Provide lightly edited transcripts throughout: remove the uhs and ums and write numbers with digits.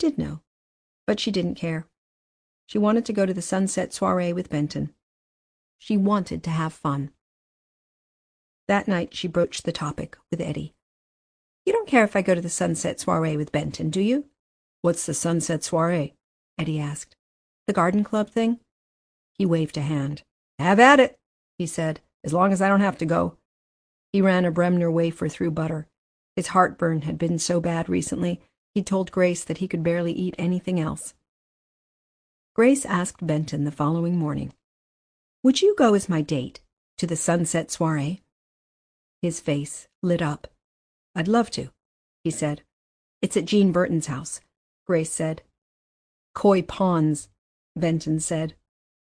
did know, but she didn't care. She wanted to go to the sunset soiree with Benton. She wanted to have fun. That night she broached the topic with Eddie. "You don't care if I go to the sunset soiree with Benton, do you?" "What's the sunset soiree?" Eddie asked. "The garden club thing?" He waved a hand. "Have at it," he said, "as long as I don't have to go." He ran a Bremner wafer through butter. His heartburn had been so bad recently, he'd told Grace that he could barely eat anything else. Grace asked Benton the following morning, "Would you go as my date to the sunset soiree?" His face lit up. "I'd love to," he said. "It's at Jean Burton's house," Grace said. "Koi Pond's," Benton said.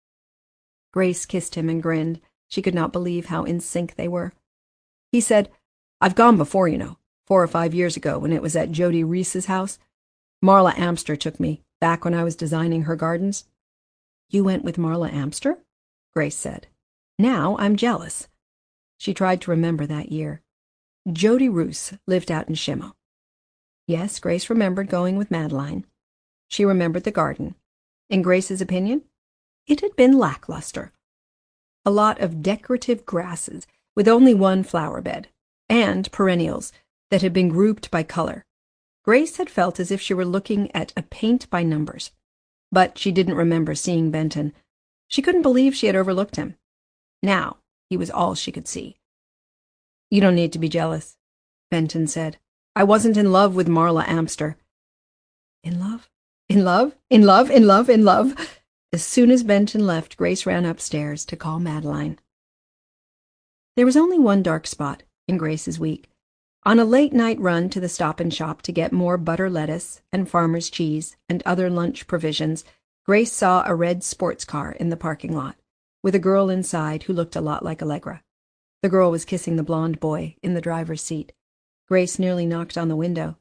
Grace kissed him and grinned. She could not believe how in sync they were. He said, "I've gone before, 4 or 5 years ago when it was at Jody Reese's house. Marla Amster took me, back when I was designing her gardens." "You went with Marla Amster?" Grace said. "Now I'm jealous." She tried to remember that year. Jody Roos lived out in Shimo. Yes, Grace remembered going with Madeline. She remembered the garden. In Grace's opinion, it had been lackluster. A lot of decorative grasses with only one flower bed, and perennials that had been grouped by color. Grace had felt as if she were looking at a paint by numbers. But she didn't remember seeing Benton. She couldn't believe she had overlooked him. Now he was all she could see. "You don't need to be jealous," Benton said. "I wasn't in love with Marla Amster." In love? In love? In love? In love? In love? As soon as Benton left, Grace ran upstairs to call Madeline. There was only one dark spot in Grace's week. On a late-night run to the Stop and Shop to get more butter lettuce and farmer's cheese and other lunch provisions, Grace saw a red sports car in the parking lot, with a girl inside who looked a lot like Allegra. The girl was kissing the blonde boy in the driver's seat. Grace nearly knocked on the window.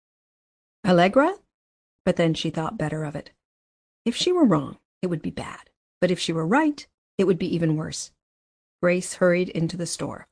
Allegra? But then she thought better of it. If she were wrong, it would be bad. But if she were right, it would be even worse. Grace hurried into the store.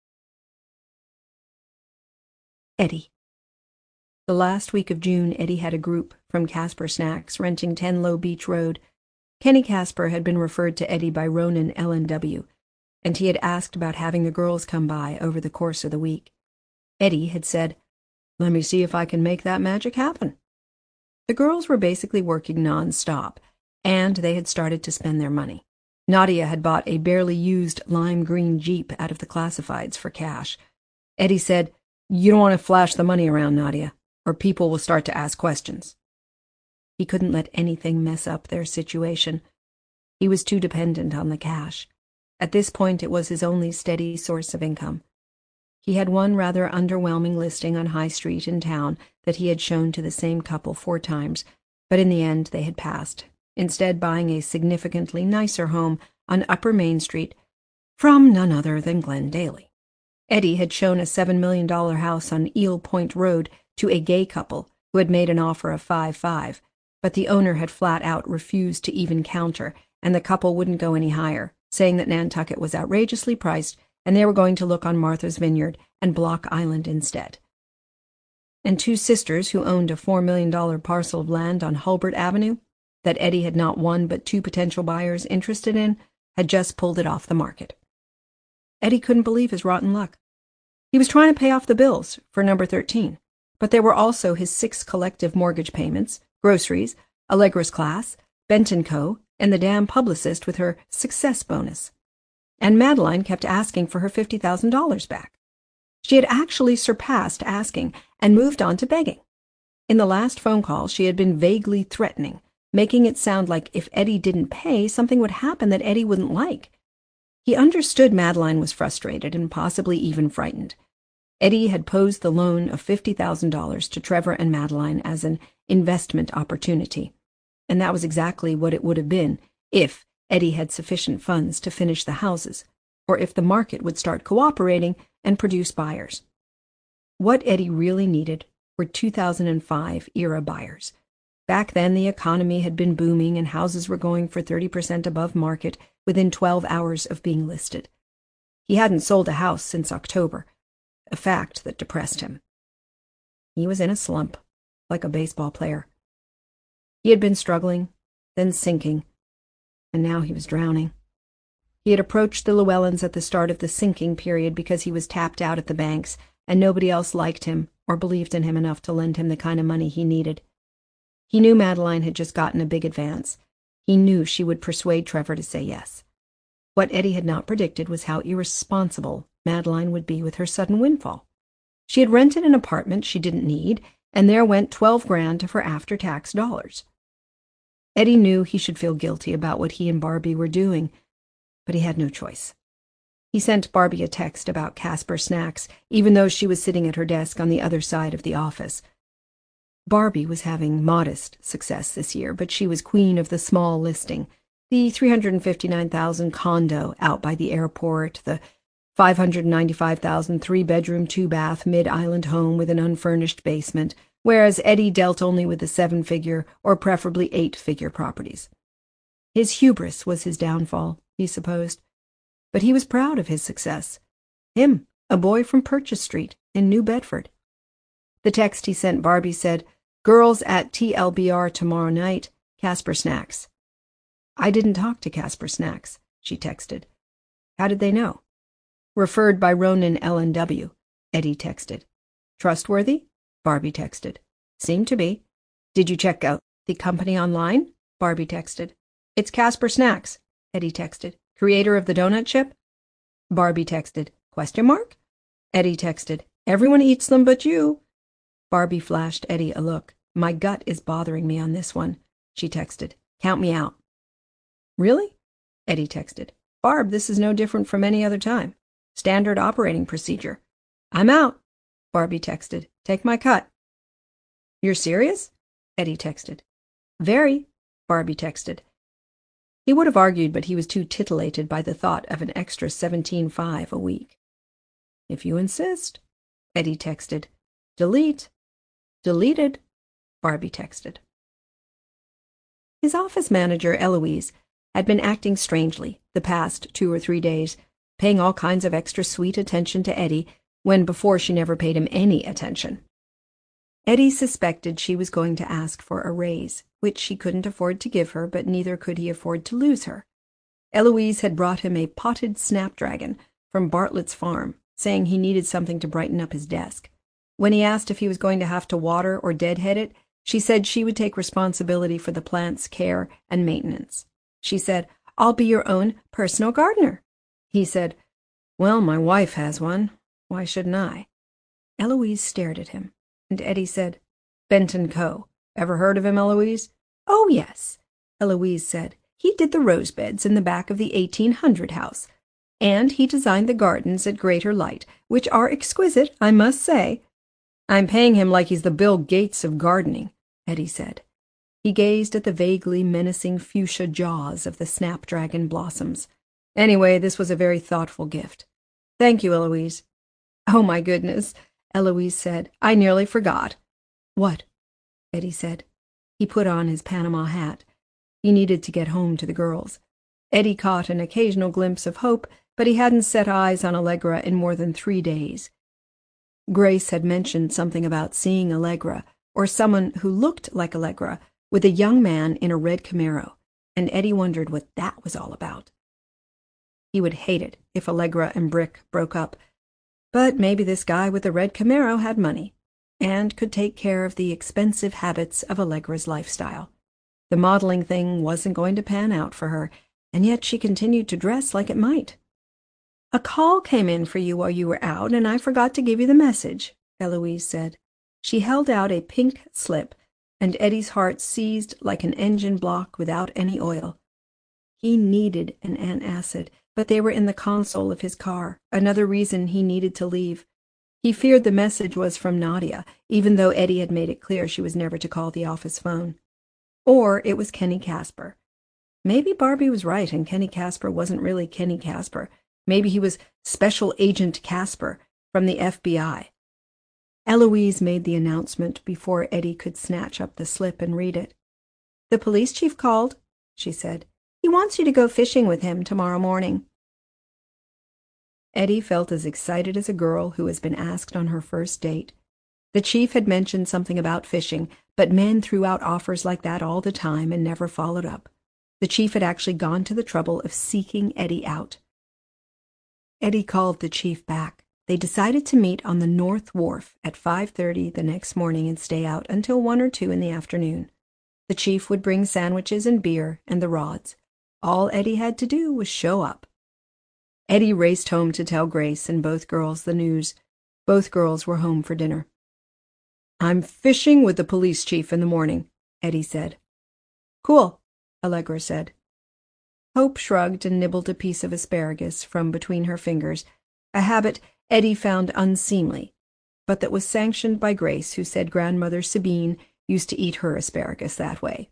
Eddie. The last week of June, Eddie had a group from Casper Snacks renting 10 Low Beach Road. Kenny Casper had been referred to Eddie by Ronan L&W, and he had asked about having the girls come by over the course of the week. Eddie had said, "Let me see if I can make that magic happen." The girls were basically working non-stop, and they had started to spend their money. Nadia had bought a barely used lime green Jeep out of the classifieds for cash. Eddie said, "You don't want to flash the money around, Nadia, or people will start to ask questions." He couldn't let anything mess up their situation. He was too dependent on the cash. At this point, it was his only steady source of income. He had one rather underwhelming listing on High Street in town that he had shown to the same couple 4 times, but in the end they had passed, instead buying a significantly nicer home on Upper Main Street from none other than Glenn Daly. Eddie had shown a $7 million house on Eel Point Road to a gay couple who had made an offer of $5.5, but the owner had flat out refused to even counter, and the couple wouldn't go any higher, saying that Nantucket was outrageously priced and they were going to look on Martha's Vineyard and Block Island instead. And 2 sisters who owned a $4 million parcel of land on Hulbert Avenue that Eddie had not one but 2 potential buyers interested in had just pulled it off the market. Eddie couldn't believe his rotten luck. He was trying to pay off the bills for number 13, but there were also his 6 collective mortgage payments, groceries, Allegra's class, Benton Co., and the damn publicist with her success bonus. And Madeline kept asking for her $50,000 back. She had actually surpassed asking and moved on to begging. In the last phone call, she had been vaguely threatening, making it sound like if Eddie didn't pay, something would happen that Eddie wouldn't like. He understood Madeline was frustrated and possibly even frightened. Eddie had posed the loan of $50,000 to Trevor and Madeline as an investment opportunity, and that was exactly what it would have been if Eddie had sufficient funds to finish the houses, or if the market would start cooperating and produce buyers. What Eddie really needed were 2005-era buyers. Back then, the economy had been booming and houses were going for 30% above market within 12 hours of being listed. He hadn't sold a house since October, a fact that depressed him. He was in a slump, like a baseball player. He had been struggling, then sinking, and now he was drowning. He had approached the Llewellyns at the start of the sinking period because he was tapped out at the banks, and nobody else liked him or believed in him enough to lend him the kind of money he needed. He knew Madeline had just gotten a big advance. He knew she would persuade Trevor to say yes. What Eddie had not predicted was how irresponsible Madeline would be with her sudden windfall. She had rented an apartment she didn't need, and there went $12,000 of her after-tax dollars. Eddie knew he should feel guilty about what he and Barbie were doing, but he had no choice. He sent Barbie a text about Casper Snacks, even though she was sitting at her desk on the other side of the office. Barbie was having modest success this year, but she was queen of the small listing, the $359,000 condo out by the airport, the $595,000 three-bedroom, two-bath mid-island home with an unfurnished basement, whereas Eddie dealt only with the seven-figure or preferably eight-figure properties. His hubris was his downfall, he supposed, but he was proud of his success. Him, a boy from Purchase Street in New Bedford. The text he sent Barbie said, "Girls at TLBR tomorrow night, Casper Snacks." "I didn't talk to Casper Snacks," she texted. "How did they know?" "Referred by Ronan L&W, Eddie texted. "Trustworthy?" Barbie texted. "Seemed to be." "Did you check out the company online?" Barbie texted. "It's Casper Snacks," Eddie texted. "Creator of the donut chip?" Barbie texted, "Question mark?" Eddie texted, "Everyone eats them but you." Barbie flashed Eddie a look. "My gut is bothering me on this one," she texted. "Count me out." "Really?" Eddie texted. "Barb, this is no different from any other time. Standard operating procedure." "I'm out," Barbie texted. "Take my cut." "You're serious?" Eddie texted. "Very," Barbie texted. He would have argued, but he was too titillated by the thought of an extra $17,500 a week. "If you insist," Eddie texted. "Delete." "Deleted," Barbie texted. His office manager, Eloise, had been acting strangely the past 2 or 3 days, paying all kinds of extra sweet attention to Eddie, when before she never paid him any attention. Eddie suspected she was going to ask for a raise, which she couldn't afford to give her, but neither could he afford to lose her. Eloise had brought him a potted snapdragon from Bartlett's farm, saying he needed something to brighten up his desk. When he asked if he was going to have to water or deadhead it, she said she would take responsibility for the plant's care and maintenance. She said, "I'll be your own personal gardener." He said, "Well, my wife has one. Why shouldn't I?" Eloise stared at him, and Eddie said, "Benton Co. Ever heard of him, Eloise?" "Oh, yes," Eloise said. "He did the rose beds in the back of the 1800 house, and he designed the gardens at Greater Light, which are exquisite, I must say." "I'm paying him like he's the Bill Gates of gardening," Eddie said. He gazed at the vaguely menacing fuchsia jaws of the snapdragon blossoms. "Anyway, this was a very thoughtful gift. Thank you, Eloise." "Oh, my goodness," Eloise said. "I nearly forgot." "What?" Eddie said. He put on his Panama hat. He needed to get home to the girls. Eddie caught an occasional glimpse of hope, but he hadn't set eyes on Allegra in more than 3 days. Grace had mentioned something about seeing Allegra, or someone who looked like Allegra, with a young man in a red Camaro, and Eddie wondered what that was all about. He would hate it if Allegra and Brick broke up, but maybe this guy with the red Camaro had money, and could take care of the expensive habits of Allegra's lifestyle. The modeling thing wasn't going to pan out for her, and yet she continued to dress like it might. "A call came in for you while you were out, and I forgot to give you the message," Eloise said. She held out a pink slip, and Eddie's heart seized like an engine block without any oil. He needed an antacid, but they were in the console of his car, another reason he needed to leave. He feared the message was from Nadia, even though Eddie had made it clear she was never to call the office phone. Or it was Kenny Casper. Maybe Barbie was right, and Kenny Casper wasn't really Kenny Casper. Maybe he was Special Agent Casper from the FBI. Eloise made the announcement before Eddie could snatch up the slip and read it. "The police chief called," she said. "He wants you to go fishing with him tomorrow morning." Eddie felt as excited as a girl who has been asked on her first date. The chief had mentioned something about fishing, but men threw out offers like that all the time and never followed up. The chief had actually gone to the trouble of seeking Eddie out. Eddie called the chief back. They decided to meet on the North Wharf at 5:30 the next morning and stay out until 1 or 2 in the afternoon. The chief would bring sandwiches and beer and the rods. All Eddie had to do was show up. Eddie raced home to tell Grace and both girls the news. Both girls were home for dinner. "I'm fishing with the police chief in the morning," Eddie said. "Cool," Allegra said. Hope shrugged and nibbled a piece of asparagus from between her fingers, a habit Eddie found unseemly, but that was sanctioned by Grace, who said Grandmother Sabine used to eat her asparagus that way.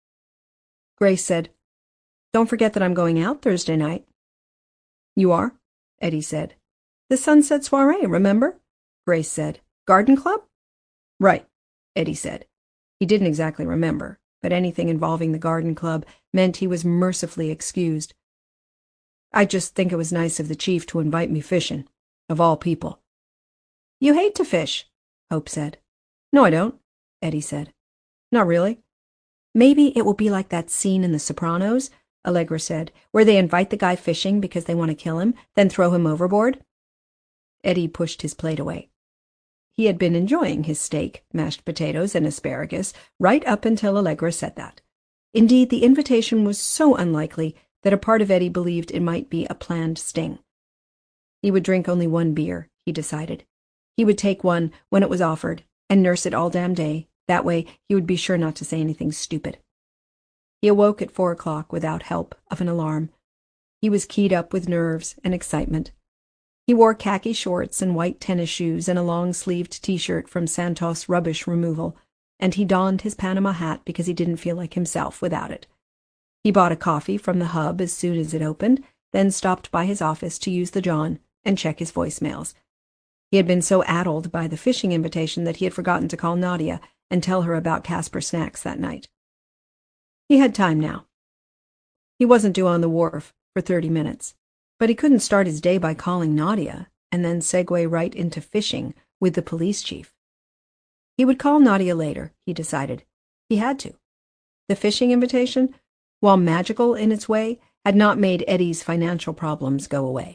Grace said, "Don't forget that I'm going out Thursday night." "You are?" Eddie said. "The sunset soiree, remember?" Grace said. "Garden club?" "Right," Eddie said. He didn't exactly remember, but anything involving the garden club meant he was mercifully excused. "I just think it was nice of the chief to invite me fishing, of all people." "You hate to fish," Hope said. "No, I don't," Eddie said. "Not really." "Maybe it will be like that scene in The Sopranos," Allegra said, "where they invite the guy fishing because they want to kill him, then throw him overboard." Eddie pushed his plate away. He had been enjoying his steak, mashed potatoes, and asparagus right up until Allegra said that. Indeed, the invitation was so unlikely that a part of Eddie believed it might be a planned sting. He would drink only 1 beer, he decided. He would take one when it was offered and nurse it all damn day. That way he would be sure not to say anything stupid. He awoke at 4 o'clock without help of an alarm. He was keyed up with nerves and excitement. He wore khaki shorts and white tennis shoes and a long-sleeved T-shirt from Santos Rubbish Removal, and he donned his Panama hat because he didn't feel like himself without it. He bought a coffee from the Hub as soon as it opened, then stopped by his office to use the John and check his voicemails. He had been so addled by the fishing invitation that he had forgotten to call Nadia and tell her about Casper Snacks that night. He had time now. He wasn't due on the wharf for 30 minutes, but he couldn't start his day by calling Nadia and then segue right into fishing with the police chief. He would call Nadia later, he decided. He had to. The fishing invitation, while magical in its way, had not made Eddie's financial problems go away.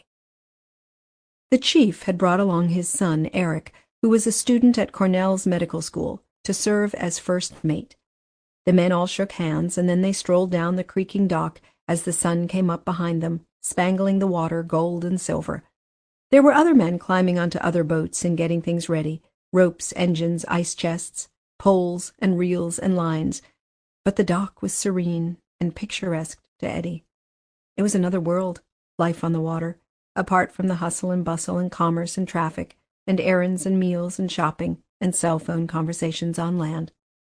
The chief had brought along his son, Eric, who was a student at Cornell's medical school, to serve as first mate. The men all shook hands, and then they strolled down the creaking dock as the sun came up behind them, spangling the water gold and silver. There were other men climbing onto other boats and getting things ready, ropes, engines, ice chests, poles and reels and lines, but the dock was serene and picturesque to Eddie. It was another world, life on the water, apart from the hustle and bustle and commerce and traffic and errands and meals and shopping and cell phone conversations on land.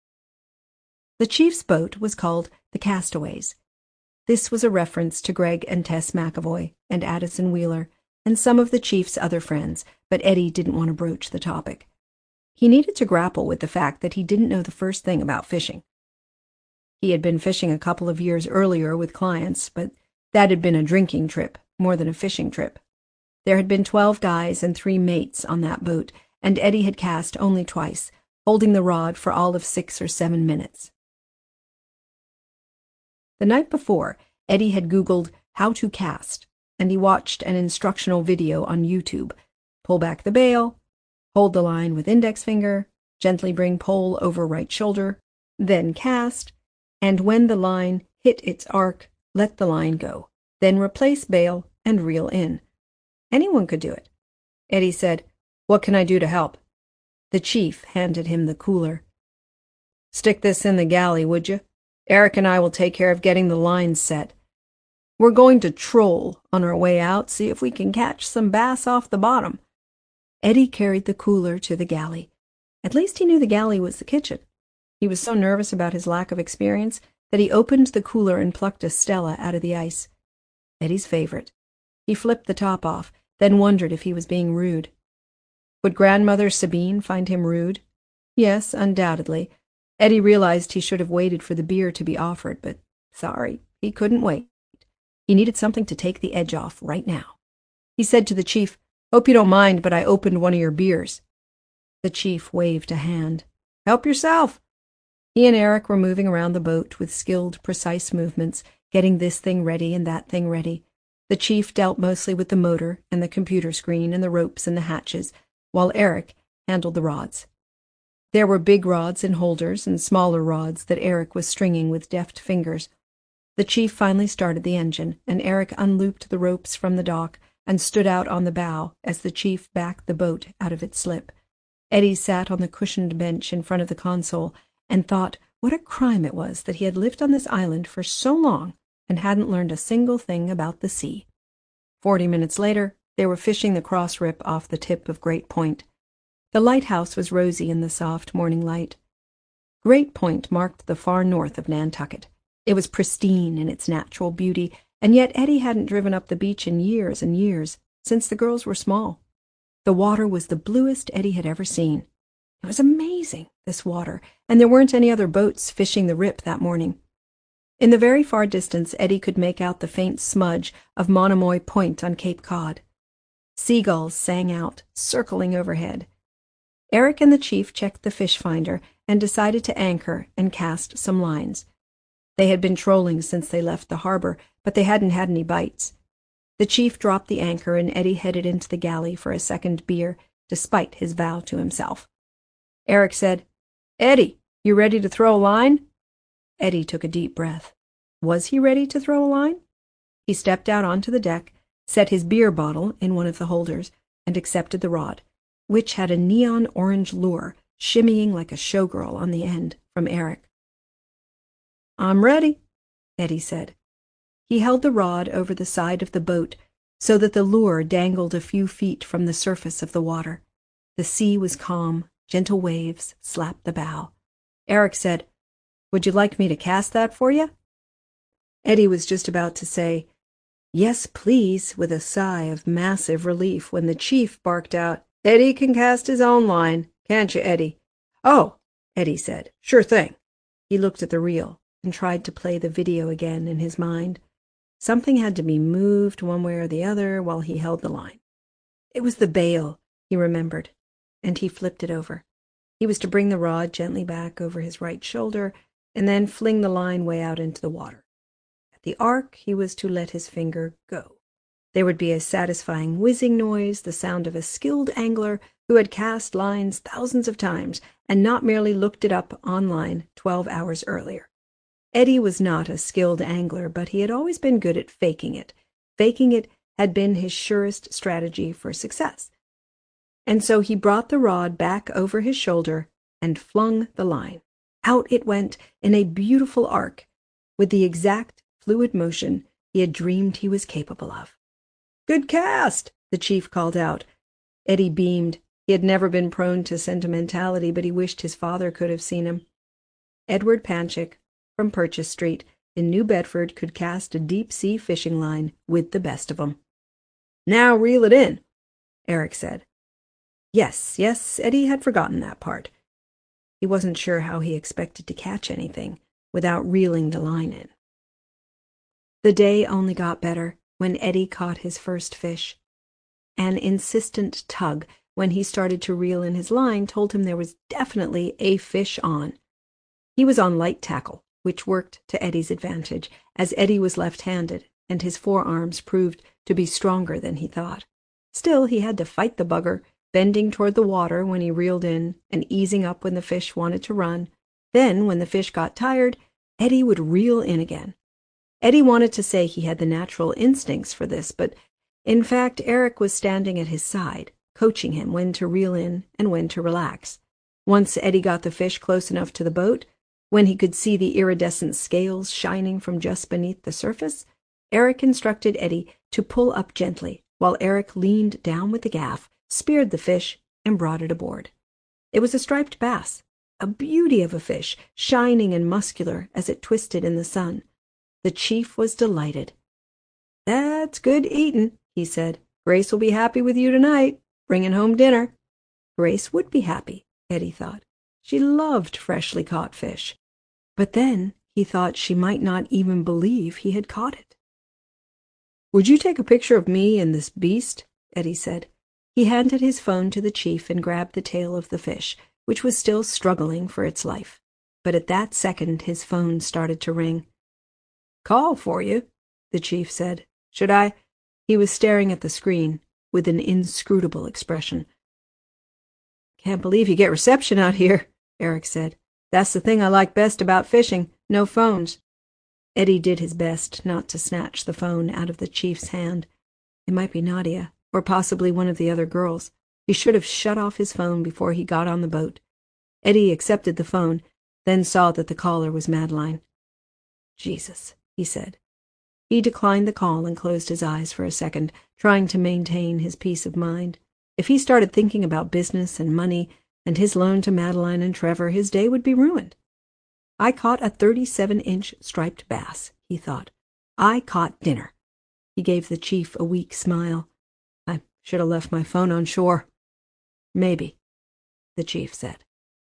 The chief's boat was called the Castaways. This was a reference to Greg and Tess McAvoy and Addison Wheeler and some of the chief's other friends, but Eddie didn't want to broach the topic. He needed to grapple with the fact that he didn't know the first thing about fishing. He had been fishing a couple of years earlier with clients, but that had been a drinking trip more than a fishing trip. There had been 12 guys and 3 mates on that boat, and Eddie had cast only twice, holding the rod for all of 6 or 7 minutes. The night before, Eddie had Googled how to cast, and he watched an instructional video on YouTube. Pull back the bail, hold the line with index finger, gently bring pole over right shoulder, then cast, and when the line hit its arc, let the line go. Then replace bail and reel in. Anyone could do it. Eddie said, "What can I do to help?" The chief handed him the cooler. "Stick this in the galley, would you? Eric and I will take care of getting the lines set. We're going to troll on our way out, see if we can catch some bass off the bottom." Eddie carried the cooler to the galley. At least he knew the galley was the kitchen. He was so nervous about his lack of experience that he opened the cooler and plucked a Stella out of the ice. Eddie's favorite. He flipped the top off, then wondered if he was being rude. Would Grandmother Sabine find him rude? Yes, undoubtedly. Eddie realized he should have waited for the beer to be offered, but sorry, he couldn't wait. He needed something to take the edge off right now. He said to the chief, "Hope you don't mind, but I opened one of your beers." The chief waved a hand. "Help yourself." He and Eric were moving around the boat with skilled, precise movements, getting this thing ready and that thing ready. The chief dealt mostly with the motor and the computer screen and the ropes and the hatches, while Eric handled the rods. There were big rods in holders and smaller rods that Eric was stringing with deft fingers. The chief finally started the engine, and Eric unlooped the ropes from the dock and stood out on the bow as the chief backed the boat out of its slip. Eddie sat on the cushioned bench in front of the console and thought what a crime it was that he had lived on this island for so long and hadn't learned a single thing about the sea. 40 minutes later, they were fishing the cross rip off the tip of Great Point. The lighthouse was rosy in the soft morning light. Great Point marked the far north of Nantucket. It was pristine in its natural beauty, and yet Eddie hadn't driven up the beach in years and years, since the girls were small. The water was the bluest Eddie had ever seen. It was amazing, this water, and there weren't any other boats fishing the rip that morning. In the very far distance, Eddie could make out the faint smudge of Monomoy Point on Cape Cod. Seagulls sang out, circling overhead. Eric and the chief checked the fish finder and decided to anchor and cast some lines. They had been trolling since they left the harbor, but they hadn't had any bites. The chief dropped the anchor and Eddie headed into the galley for a second beer, despite his vow to himself. Eric said, "Eddie, you ready to throw a line?" Eddie took a deep breath. Was he ready to throw a line? He stepped out onto the deck, set his beer bottle in one of the holders, and accepted the rod, which had a neon orange lure shimmying like a showgirl on the end, from Eric. "I'm ready," Eddie said. He held the rod over the side of the boat so that the lure dangled a few feet from the surface of the water. The sea was calm, gentle waves slapped the bow. Eric said, "Would you like me to cast that for you?" Eddie was just about to say, "Yes, please," with a sigh of massive relief when the chief barked out, "Eddie can cast his own line, can't you, Eddie?" "Oh," Eddie said, "sure thing." He looked at the reel and tried to play the video again in his mind. Something had to be moved one way or the other while he held the line. It was the bail, he remembered, and he flipped it over. He was to bring the rod gently back over his right shoulder and then fling the line way out into the water. At the arc, he was to let his finger go. There would be a satisfying whizzing noise, the sound of a skilled angler who had cast lines thousands of times and not merely looked it up online 12 hours earlier. Eddie was not a skilled angler, but he had always been good at faking it. Faking it had been his surest strategy for success. And so he brought the rod back over his shoulder and flung the line. Out it went in a beautiful arc, with the exact fluid motion he had dreamed he was capable of. "Good cast," the chief called out. Eddie beamed. He had never been prone to sentimentality, but he wished his father could have seen him. Edward Panchik, from Purchase Street, in New Bedford, could cast a deep-sea fishing line with the best of 'em. "Now reel it in," Eric said. Yes, Eddie had forgotten that part. He wasn't sure how he expected to catch anything without reeling the line in. The day only got better when Eddie caught his first fish. An insistent tug when he started to reel in his line told him there was definitely a fish on. He was on light tackle, which worked to Eddie's advantage, as Eddie was left-handed, and his forearms proved to be stronger than he thought. Still, he had to fight the bugger, bending toward the water when he reeled in and easing up when the fish wanted to run. Then, when the fish got tired, Eddie would reel in again. Eddie wanted to say he had the natural instincts for this, but in fact Eric was standing at his side, coaching him when to reel in and when to relax. Once Eddie got the fish close enough to the boat, when he could see the iridescent scales shining from just beneath the surface, Eric instructed Eddie to pull up gently, while Eric leaned down with the gaff, speared the fish, and brought it aboard. It was a striped bass, a beauty of a fish, shining and muscular as it twisted in the sun. The chief was delighted. "That's good eatin'," he said. "Grace will be happy with you tonight, bringing home dinner." Grace would be happy, Eddie thought. She loved freshly caught fish. But then he thought she might not even believe he had caught it. "Would you take a picture of me and this beast?" Eddie said. He handed his phone to the chief and grabbed the tail of the fish, which was still struggling for its life. But at that second his phone started to ring. "Call for you," the chief said. "Should I—" He was staring at the screen with an inscrutable expression. "Can't believe you get reception out here," Eric said. "That's the thing I like best about fishing. No phones." Eddie did his best not to snatch the phone out of the chief's hand. It might be Nadia, or possibly one of the other girls. He should have shut off his phone before he got on the boat. Eddie accepted the phone, then saw that the caller was Madeline. "Jesus," he said. He declined the call and closed his eyes for a second, trying to maintain his peace of mind. If he started thinking about business and money and his loan to Madeline and Trevor, his day would be ruined. "I caught a 37-inch striped bass," he thought. "I caught dinner." He gave the chief a weak smile. "I should have left my phone on shore." "Maybe," the chief said.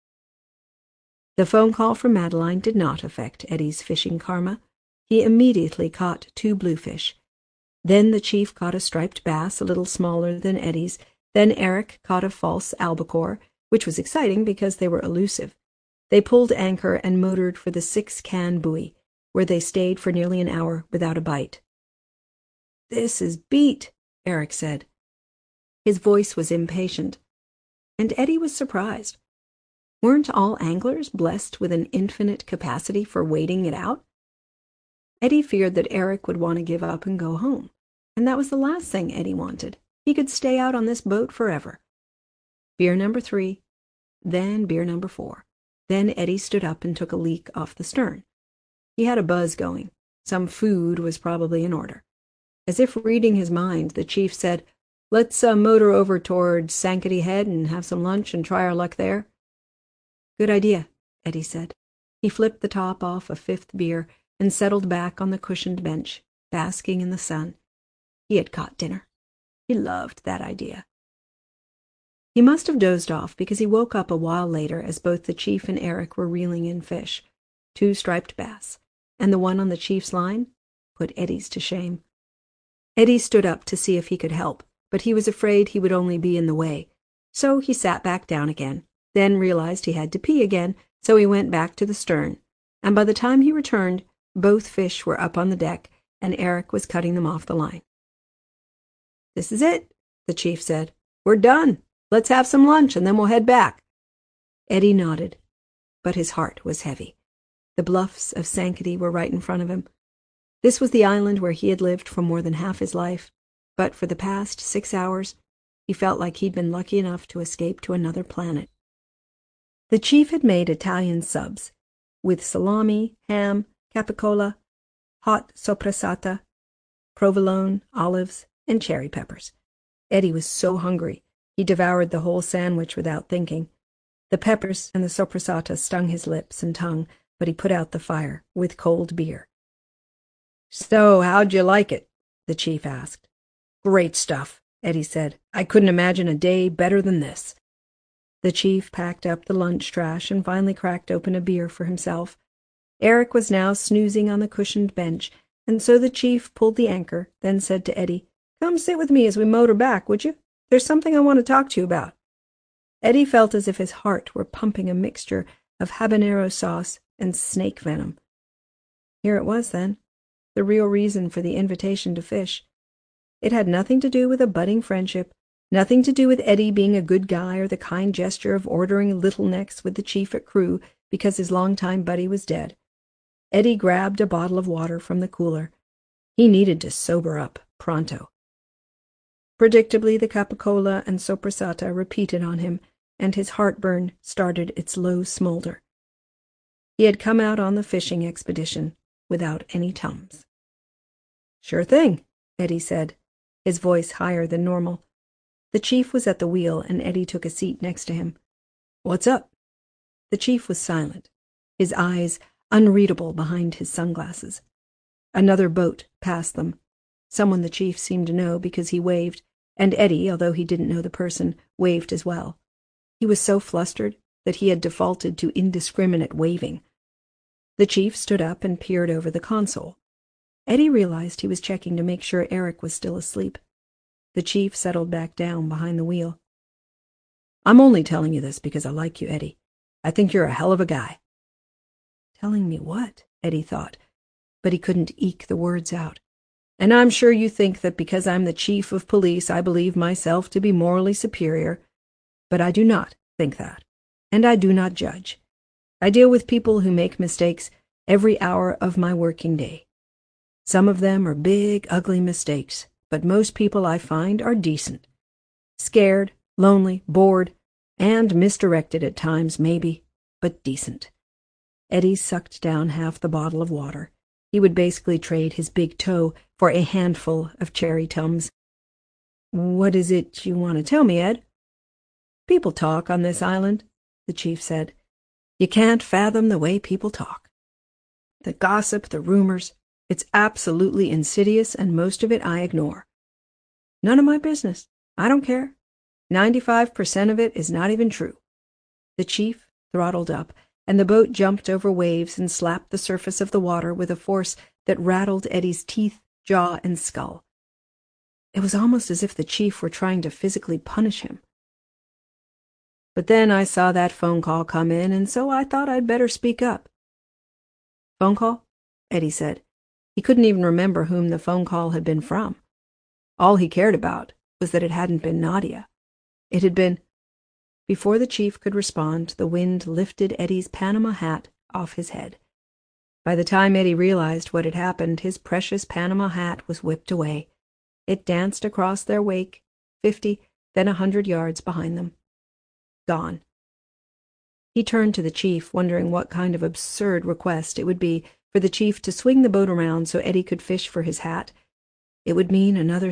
The phone call from Madeline did not affect Eddie's fishing karma. He immediately caught 2 bluefish. Then the chief caught a striped bass a little smaller than Eddie's. Then Eric caught a false albacore, which was exciting because they were elusive. They pulled anchor and motored for the 6-can buoy, where they stayed for nearly an hour without a bite. "This is beat," Eric said. His voice was impatient, and Eddie was surprised. Weren't all anglers blessed with an infinite capacity for waiting it out? Eddie feared that Eric would want to give up and go home, and that was the last thing Eddie wanted. He could stay out on this boat forever. Beer number 3, then beer number 4. Then Eddie stood up and took a leak off the stern. He had a buzz going. Some food was probably in order. As if reading his mind, the chief said, "Let's motor over toward Sankaty Head and have some lunch and try our luck there." "Good idea," Eddie said. He flipped the top off a 5th beer and settled back on the cushioned bench, basking in the sun. He had caught dinner. He loved that idea. He must have dozed off because he woke up a while later as both the chief and Eric were reeling in fish, 2 striped bass, and the one on the chief's line put Eddie's to shame. Eddie stood up to see if he could help, but he was afraid he would only be in the way. So he sat back down again, then realized he had to pee again, so he went back to the stern, and by the time he returned, both fish were up on the deck, and Eric was cutting them off the line. "This is it," the chief said. "We're done. Let's have some lunch, and then we'll head back." Eddie nodded, but his heart was heavy. The bluffs of Sankaty were right in front of him. This was the island where he had lived for more than half his life, but for the past 6 hours, he felt like he'd been lucky enough to escape to another planet. The chief had made Italian subs, with salami, ham, capicola, hot soppressata, provolone, olives, and cherry peppers. Eddie was so hungry, he devoured the whole sandwich without thinking. The peppers and the soppressata stung his lips and tongue, but he put out the fire with cold beer. "So, how'd you like it?" the chief asked. "Great stuff," Eddie said. "I couldn't imagine a day better than this." The chief packed up the lunch trash and finally cracked open a beer for himself. Eric was now snoozing on the cushioned bench, and so the chief pulled the anchor, then said to Eddie, "Come sit with me as we motor back, would you? There's something I want to talk to you about." Eddie felt as if his heart were pumping a mixture of habanero sauce and snake venom. Here it was, then, the real reason for the invitation to fish. It had nothing to do with a budding friendship, nothing to do with Eddie being a good guy or the kind gesture of ordering Little Necks with the chief at crew because his longtime buddy was dead. Eddie grabbed a bottle of water from the cooler. He needed to sober up pronto. Predictably, the capicola and soppressata repeated on him, and his heartburn started its low smolder. He had come out on the fishing expedition without any Tums. "Sure thing," Eddie said, his voice higher than normal. The chief was at the wheel, and Eddie took a seat next to him. "What's up?" The chief was silent, his eyes unreadable behind his sunglasses. Another boat passed them. Someone the chief seemed to know because he waved, and Eddie, although he didn't know the person, waved as well. He was so flustered that he had defaulted to indiscriminate waving. The chief stood up and peered over the console. Eddie realized he was checking to make sure Eric was still asleep. The chief settled back down behind the wheel. "I'm only telling you this because I like you, Eddie. I think you're a hell of a guy." Telling me what? Eddie thought, but he couldn't eke the words out. "And I'm sure you think that because I'm the chief of police I believe myself to be morally superior, but I do not think that, and I do not judge. I deal with people who make mistakes every hour of my working day. Some of them are big, ugly mistakes, but most people I find are decent. Scared, lonely, bored, and misdirected at times, maybe, but decent." Eddie sucked down half the bottle of water. He would basically trade his big toe for a handful of cherry Tums. "What is it you want to tell me, Ed?" "People talk on this island," the chief said. "You can't fathom the way people talk. The gossip, the rumors, it's absolutely insidious, and most of it I ignore. None of my business. I don't care. 95% of it is not even true." The chief throttled up, and the boat jumped over waves and slapped the surface of the water with a force that rattled Eddie's teeth, jaw, and skull. It was almost as if the chief were trying to physically punish him. "But then I saw that phone call come in, and so I thought I'd better speak up." "Phone call?" Eddie said. He couldn't even remember whom the phone call had been from. All he cared about was that it hadn't been Nadia. It had been... Before the chief could respond, the wind lifted Eddie's Panama hat off his head. By the time Eddie realized what had happened, his precious Panama hat was whipped away. It danced across their wake, 50, then 100 yards behind them. Gone. He turned to the chief, wondering what kind of absurd request it would be for the chief to swing the boat around so Eddie could fish for his hat. It would mean another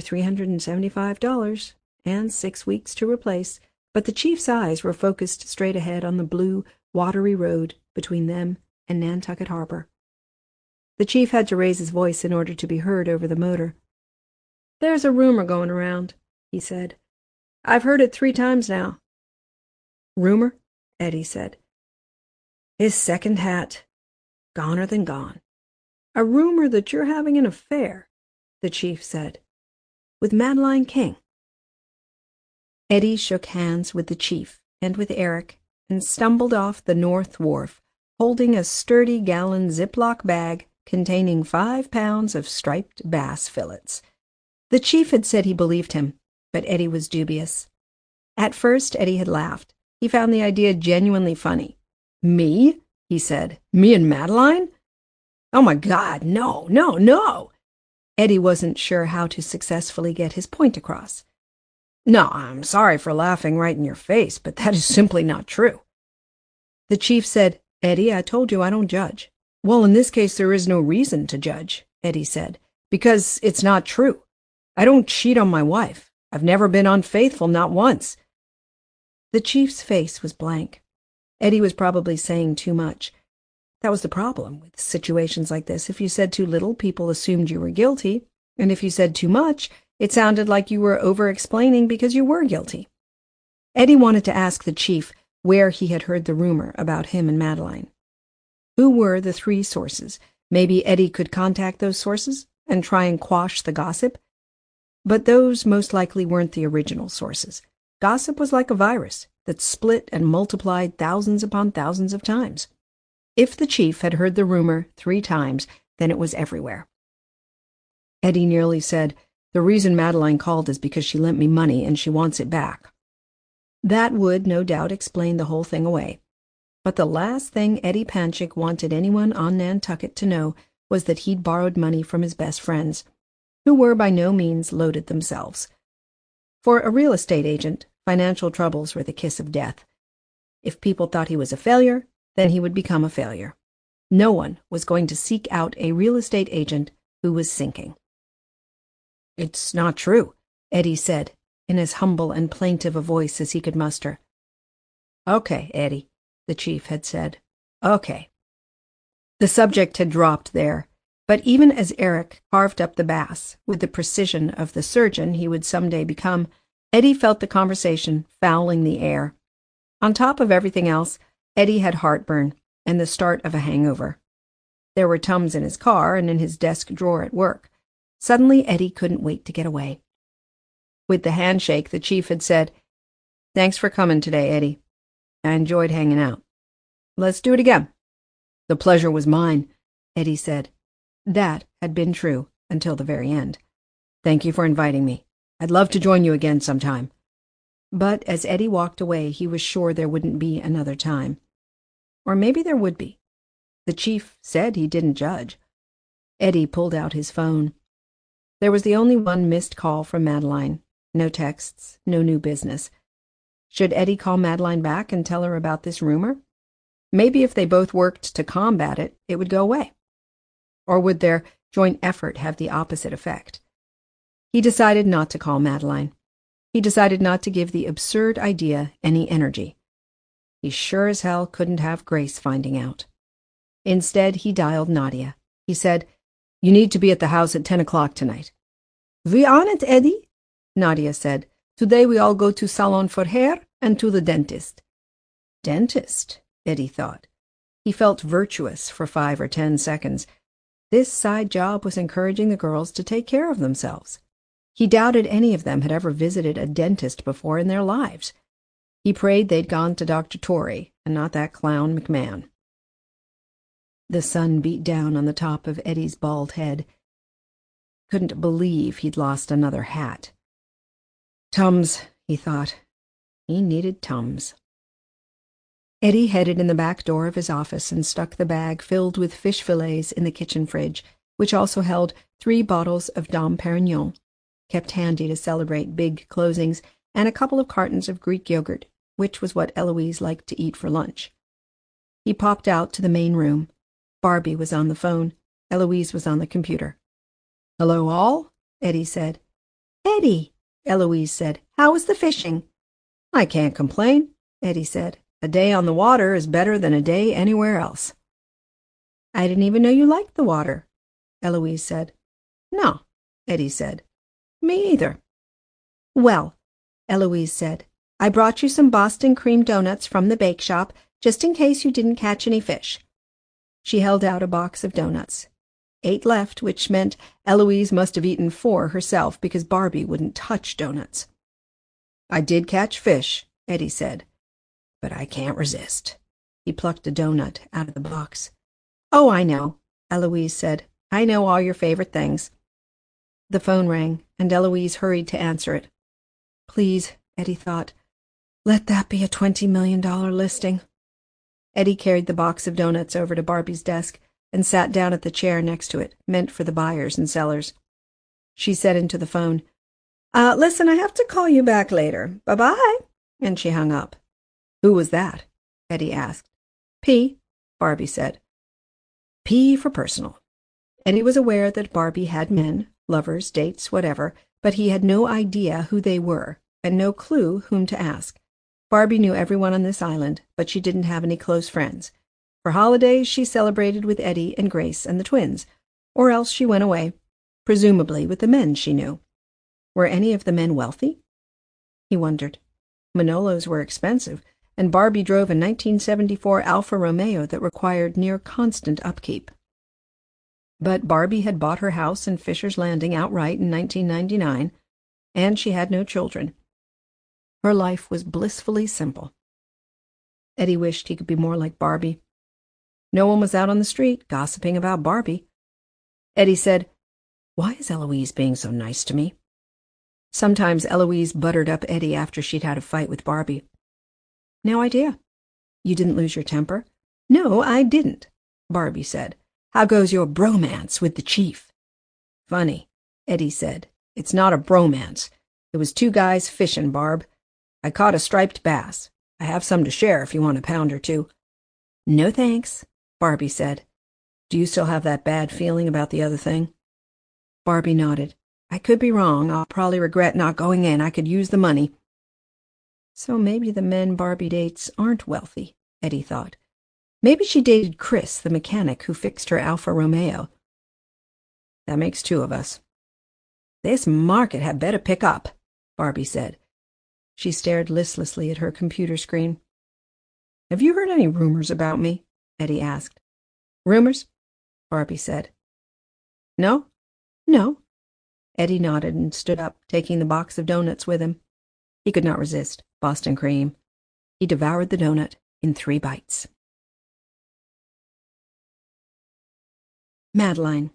$375 and 6 weeks to replace, but the chief's eyes were focused straight ahead on the blue, watery road between them and Nantucket Harbor. The chief had to raise his voice in order to be heard over the motor. "There's a rumor going around," he said. "I've heard it 3 times now." "Rumor?" Eddie said. "His second hat. Goner than gone." "A rumor that you're having an affair," the chief said. "With Madeline King." Eddie shook hands with the chief and with Eric and stumbled off the North Wharf, holding a sturdy gallon Ziploc bag containing 5 pounds of striped bass fillets. The chief had said he believed him, but Eddie was dubious. At first, Eddie had laughed. He found the idea genuinely funny. "Me?" he said. "Me and Madeline? Oh, my God, no, no, no!" Eddie wasn't sure how to successfully get his point across. "No, I'm sorry for laughing right in your face, but that is simply not true." The chief said, "Eddie, I told you I don't judge." "Well, in this case there is no reason to judge," Eddie said, "because it's not true. I don't cheat on my wife. I've never been unfaithful, not once." The chief's face was blank. Eddie was probably saying too much. That was the problem with situations like this. If you said too little, people assumed you were guilty, and if you said too much, it sounded like you were over-explaining because you were guilty. Eddie wanted to ask the chief where he had heard the rumor about him and Madeline. Who were the 3 sources? Maybe Eddie could contact those sources and try and quash the gossip. But those most likely weren't the original sources. Gossip was like a virus that split and multiplied thousands upon thousands of times. If the chief had heard the rumor 3 times, then it was everywhere. Eddie nearly said, "The reason Madeline called is because she lent me money and she wants it back." That would, no doubt, explain the whole thing away. But the last thing Eddie Panchik wanted anyone on Nantucket to know was that he'd borrowed money from his best friends, who were by no means loaded themselves. For a real estate agent, financial troubles were the kiss of death. If people thought he was a failure, then he would become a failure. No one was going to seek out a real estate agent who was sinking. "It's not true," Eddie said, in as humble and plaintive a voice as he could muster. "Okay, Eddie," the chief had said. "Okay." The subject had dropped there, but even as Eric carved up the bass with the precision of the surgeon he would someday become, Eddie felt the conversation fouling the air. On top of everything else, Eddie had heartburn and the start of a hangover. There were Tums in his car and in his desk drawer at work. Suddenly, Eddie couldn't wait to get away. With the handshake, the chief had said, "Thanks for coming today, Eddie. I enjoyed hanging out. Let's do it again." "The pleasure was mine," Eddie said. That had been true until the very end. "Thank you for inviting me. I'd love to join you again sometime." But as Eddie walked away, he was sure there wouldn't be another time. Or maybe there would be. The chief said he didn't judge. Eddie pulled out his phone. There was the only one missed call from Madeline. No texts, no new business. Should Eddie call Madeline back and tell her about this rumor? Maybe if they both worked to combat it, it would go away. Or would their joint effort have the opposite effect? He decided not to call Madeline. He decided not to give the absurd idea any energy. He sure as hell couldn't have Grace finding out. Instead, he dialed Nadia. He said, "You need to be at the house at 10 o'clock tonight." "We on it, Eddie," Nadia said. "Today we all go to Salon for Hair and to the dentist." Dentist, Eddie thought. He felt virtuous for 5 or 10 seconds. This side job was encouraging the girls to take care of themselves. He doubted any of them had ever visited a dentist before in their lives. He prayed they'd gone to Dr. Torrey and not that clown McMahon. The sun beat down on the top of Eddie's bald head. Couldn't believe he'd lost another hat. Tums, he thought. He needed Tums. Eddie headed in the back door of his office and stuck the bag filled with fish fillets in the kitchen fridge, which also held 3 bottles of Dom Perignon, kept handy to celebrate big closings, and a couple of cartons of Greek yogurt, which was what Eloise liked to eat for lunch. He popped out to the main room. Barbie was on the phone. Eloise was on the computer. "Hello, all," Eddie said. "Eddie," Eloise said, "how was the fishing?" "I can't complain," Eddie said. "A day on the water is better than a day anywhere else." "I didn't even know you liked the water," Eloise said. "No," Eddie said. "Me either." "Well," Eloise said, "I brought you some Boston cream donuts from the bake shop, just in case you didn't catch any fish." She held out a box of donuts. 8 left, which meant Eloise must have eaten 4 herself because Barbie wouldn't touch donuts. "I did catch fish," Eddie said, "but I can't resist." He plucked a donut out of the box. "Oh, I know," Eloise said. "I know all your favorite things." The phone rang, and Eloise hurried to answer it. Please, Eddie thought, let that be a $20 million listing. Eddie carried the box of donuts over to Barbie's desk and sat down at the chair next to it, meant for the buyers and sellers. She said into the phone, "Listen, I have to call you back later. Bye-bye." And she hung up. "Who was that?" Eddie asked. "P," Barbie said. P for personal. Eddie was aware that Barbie had men, lovers, dates, whatever, but he had no idea who they were, and no clue whom to ask. Barbie knew everyone on this island, but she didn't have any close friends. For holidays, she celebrated with Eddie and Grace and the twins, or else she went away, presumably with the men she knew. Were any of the men wealthy? He wondered. Manolos were expensive, and Barbie drove a 1974 Alfa Romeo that required near constant upkeep. But Barbie had bought her house in Fisher's Landing outright in 1999, and she had no children. Her life was blissfully simple. Eddie wished he could be more like Barbie. No one was out on the street gossiping about Barbie. Eddie said, "Why is Eloise being so nice to me?" Sometimes Eloise buttered up Eddie after she'd had a fight with Barbie. "No idea." "You didn't lose your temper?" "No, I didn't," Barbie said. "How goes your bromance with the chief?" "Funny," Eddie said. "It's not a bromance. It was 2 guys fishing, Barb. I caught a striped bass. I have some to share if you want a pound or 2. "No thanks," Barbie said. "Do you still have that bad feeling about the other thing?" Barbie nodded. "I could be wrong. I'll probably regret not going in. I could use the money." So maybe the men Barbie dates aren't wealthy, Eddie thought. Maybe she dated Chris, the mechanic who fixed her Alfa Romeo. That makes 2 of us. "This market had better pick up," Barbie said. She stared listlessly at her computer screen. "Have you heard any rumors about me?" Eddie asked. "Rumors?" Barbie said. "No?" "No." Eddie nodded and stood up, taking the box of donuts with him. He could not resist Boston cream. He devoured the donut in 3 bites. Madeline.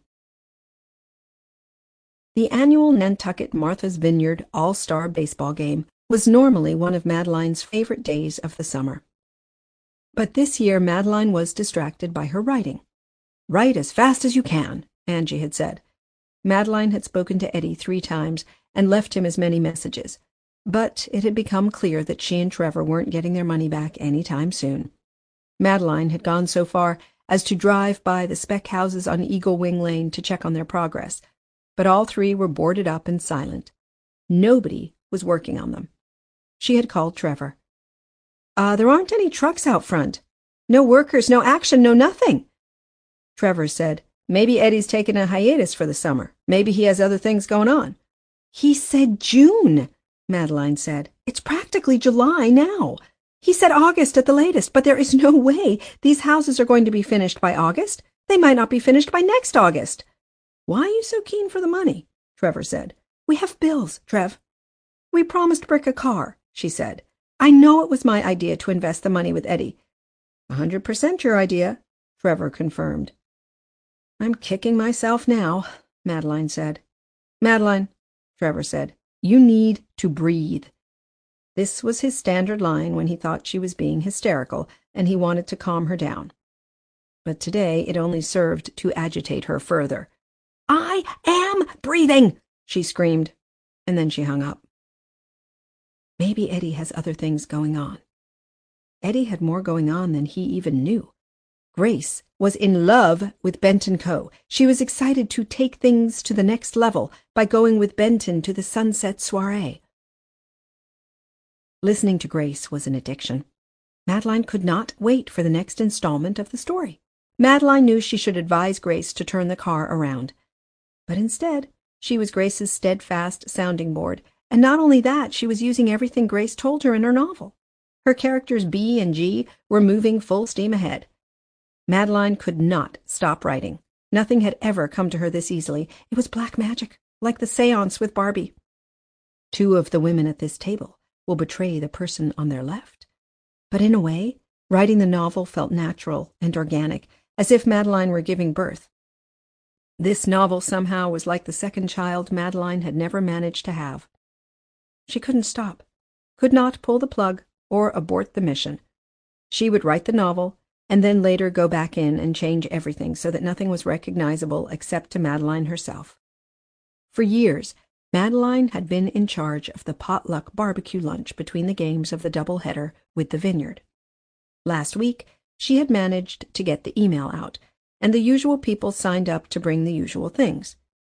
The annual Nantucket Martha's Vineyard All-Star Baseball game was normally one of Madeline's favorite days of the summer. But this year Madeline was distracted by her writing. "Write as fast as you can," Angie had said. Madeline had spoken to Eddie 3 times and left him as many messages, but it had become clear that she and Trevor weren't getting their money back any time soon. Madeline had gone so far as to drive by the spec houses on Eagle Wing Lane to check on their progress, but all 3 were boarded up and silent. Nobody was working on them. She had called Trevor. There aren't any trucks out front. No workers, no action, no nothing." Trevor said, "Maybe Eddie's taken a hiatus for the summer. Maybe he has other things going on." "He said June," Madeline said. "It's practically July now. He said August at the latest, but there is no way these houses are going to be finished by August. They might not be finished by next August." "Why are you so keen for the money?" Trevor said. "We have bills, Trev." "We promised Brick a car," she said. "I know it was my idea to invest the money with Eddie." 100% your idea," Trevor confirmed. "I'm kicking myself now," Madeline said. "Madeline," Trevor said, "you need to breathe." This was his standard line when he thought she was being hysterical and he wanted to calm her down. But today it only served to agitate her further. "I am breathing!" she screamed, and then she hung up. Maybe Eddie has other things going on. Eddie had more going on than he even knew. Grace was in love with Benton Coe. She was excited to take things to the next level by going with Benton to the sunset soiree. Listening to Grace was an addiction. Madeline could not wait for the next installment of the story. Madeline knew she should advise Grace to turn the car around. But instead, she was Grace's steadfast sounding board, and not only that, she was using everything Grace told her in her novel. Her characters B and G were moving full steam ahead. Madeline could not stop writing. Nothing had ever come to her this easily. It was black magic, like the seance with Barbie. 2 of the women at this table will betray the person on their left. But in a way, writing the novel felt natural and organic, as if Madeline were giving birth. This novel somehow was like the second child Madeline had never managed to have. She couldn't stop, could not pull the plug or abort the mission. She would write the novel, and then later go back in and change everything so that nothing was recognizable except to Madeline herself. For years, Madeline had been in charge of the potluck barbecue lunch between the games of the doubleheader with the Vineyard. Last week, she had managed to get the email out, and the usual people signed up to bring the usual things.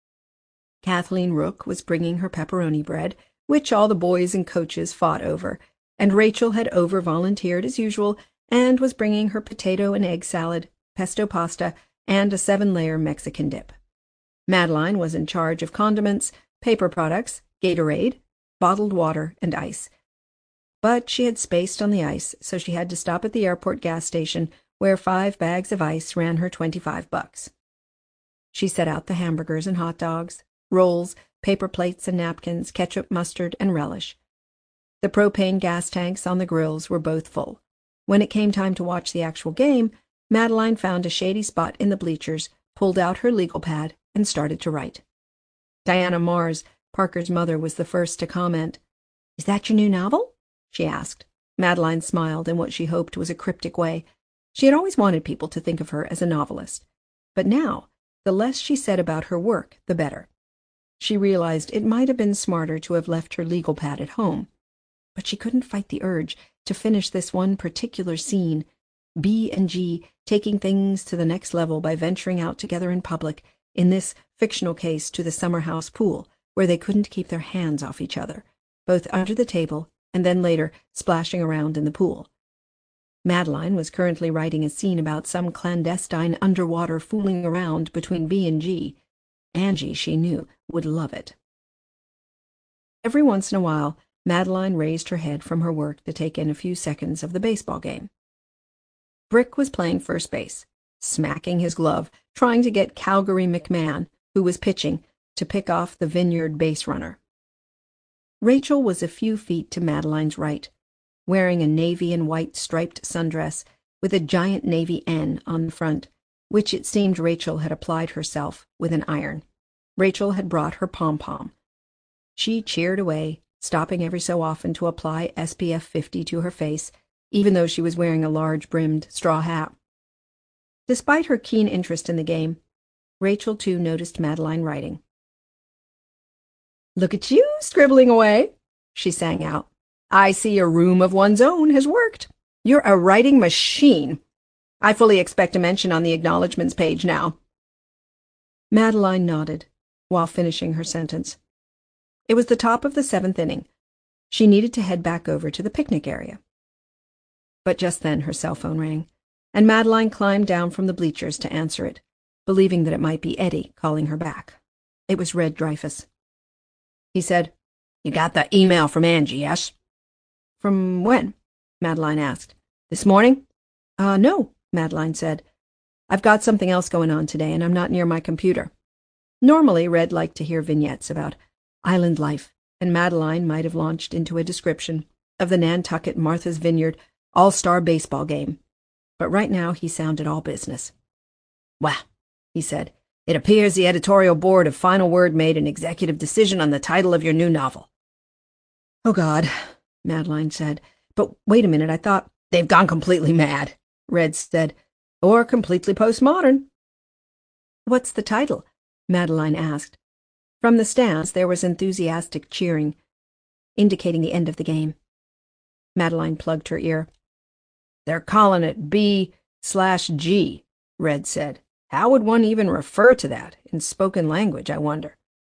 Kathleen Rook was bringing her pepperoni bread, which all the boys and coaches fought over, and Rachel had over-volunteered as usual and was bringing her potato and egg salad, pesto pasta, and a 7-layer Mexican dip. Madeline was in charge of condiments, paper products, Gatorade, bottled water, and ice. But she had spaced on the ice, so she had to stop at the airport gas station, where 5 bags of ice ran her $25. She set out the hamburgers and hot dogs, rolls, paper plates and napkins, ketchup, mustard, and relish. The propane gas tanks on the grills were both full. When it came time to watch the actual game, Madeline found a shady spot in the bleachers, pulled out her legal pad, and started to write. Diana Mars, Parker's mother, was the first to comment. "Is that your new novel?" she asked. Madeline smiled in what she hoped was a cryptic way. She had always wanted people to think of her as a novelist. But now, the less she said about her work, the better. She realized it might have been smarter to have left her legal pad at home. But she couldn't fight the urge to finish this one particular scene, B and G taking things to the next level by venturing out together in public, in this fictional case to the summer house pool, where they couldn't keep their hands off each other, both under the table and then later splashing around in the pool. Madeline was currently writing a scene about some clandestine underwater fooling around between B and G. Angie, she knew, would love it. Every once in a while, Madeline raised her head from her work to take in a few seconds of the baseball game. Brick was playing first base, smacking his glove, trying to get Calgary McMahon, who was pitching, to pick off the Vineyard base runner. Rachel was a few feet to Madeline's right, wearing a navy and white striped sundress with a giant navy N on the front, which it seemed Rachel had applied herself with an iron. Rachel had brought her pom-pom. She cheered away, stopping every so often to apply SPF 50 to her face, even though she was wearing a large-brimmed straw hat. Despite her keen interest in the game, Rachel too noticed Madeline writing. "Look at you, scribbling away," she sang out. "I see a room of one's own has worked. You're a writing machine. I fully expect a mention on the acknowledgments page now." Madeline nodded while finishing her sentence. It was the top of the 7th inning. She needed to head back over to the picnic area. But just then her cell phone rang, and Madeline climbed down from the bleachers to answer it, believing that it might be Eddie calling her back. It was Red Dreyfuss. He said, "You got the email from Angie, yes?" "From when?" Madeline asked. "This morning?" No," Madeline said. "I've got something else going on today, and I'm not near my computer." Normally, Red liked to hear vignettes about island life, and Madeline might have launched into a description of the Nantucket Martha's Vineyard all-star baseball game. But right now he sounded all business. "Well," he said, "it appears the editorial board of Final Word made an executive decision on the title of your new novel." "Oh, God," Madeline said. "But wait a minute, I thought—" "They've gone completely mad," Red said, "or completely postmodern." "What's the title?" Madeline asked. From the stands there was enthusiastic cheering, indicating the end of the game. Madeline plugged her ear. "They're calling it B/G, Red said. "How would one even refer to that in spoken language, I wonder?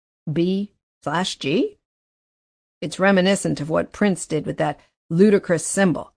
B/G? It's reminiscent of what Prince did with that ludicrous symbol."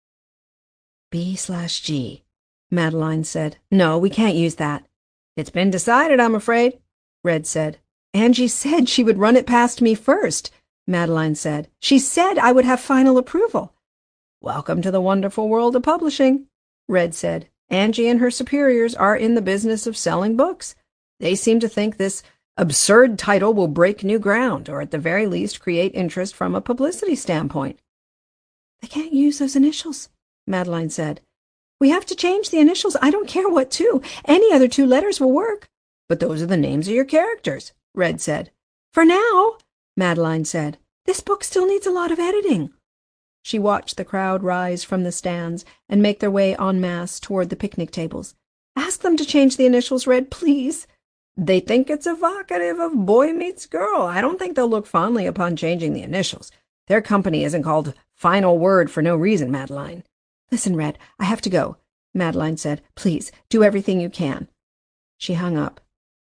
"B/G, Madeline said. "No, we can't use that." "It's been decided, I'm afraid," Red said. "Angie said she would run it past me first," Madeline said. "She said I would have final approval." "Welcome to the wonderful world of publishing," Red said. "Angie and her superiors are in the business of selling books. They seem to think this absurd title will break new ground, or at the very least create interest from a publicity standpoint." "They can't use those initials," Madeline said. "We have to change the initials. I don't care what two. Any other 2 letters will work." "But those are the names of your characters," Red said. "For now," Madeline said. "This book still needs a lot of editing." She watched the crowd rise from the stands and make their way en masse toward the picnic tables. "Ask them to change the initials, Red, please." "They think it's evocative of boy meets girl. I don't think they'll look fondly upon changing the initials. Their company isn't called Final Word for no reason, Madeline." "Listen, Red, I have to go," Madeline said. "Please, do everything you can." She hung up.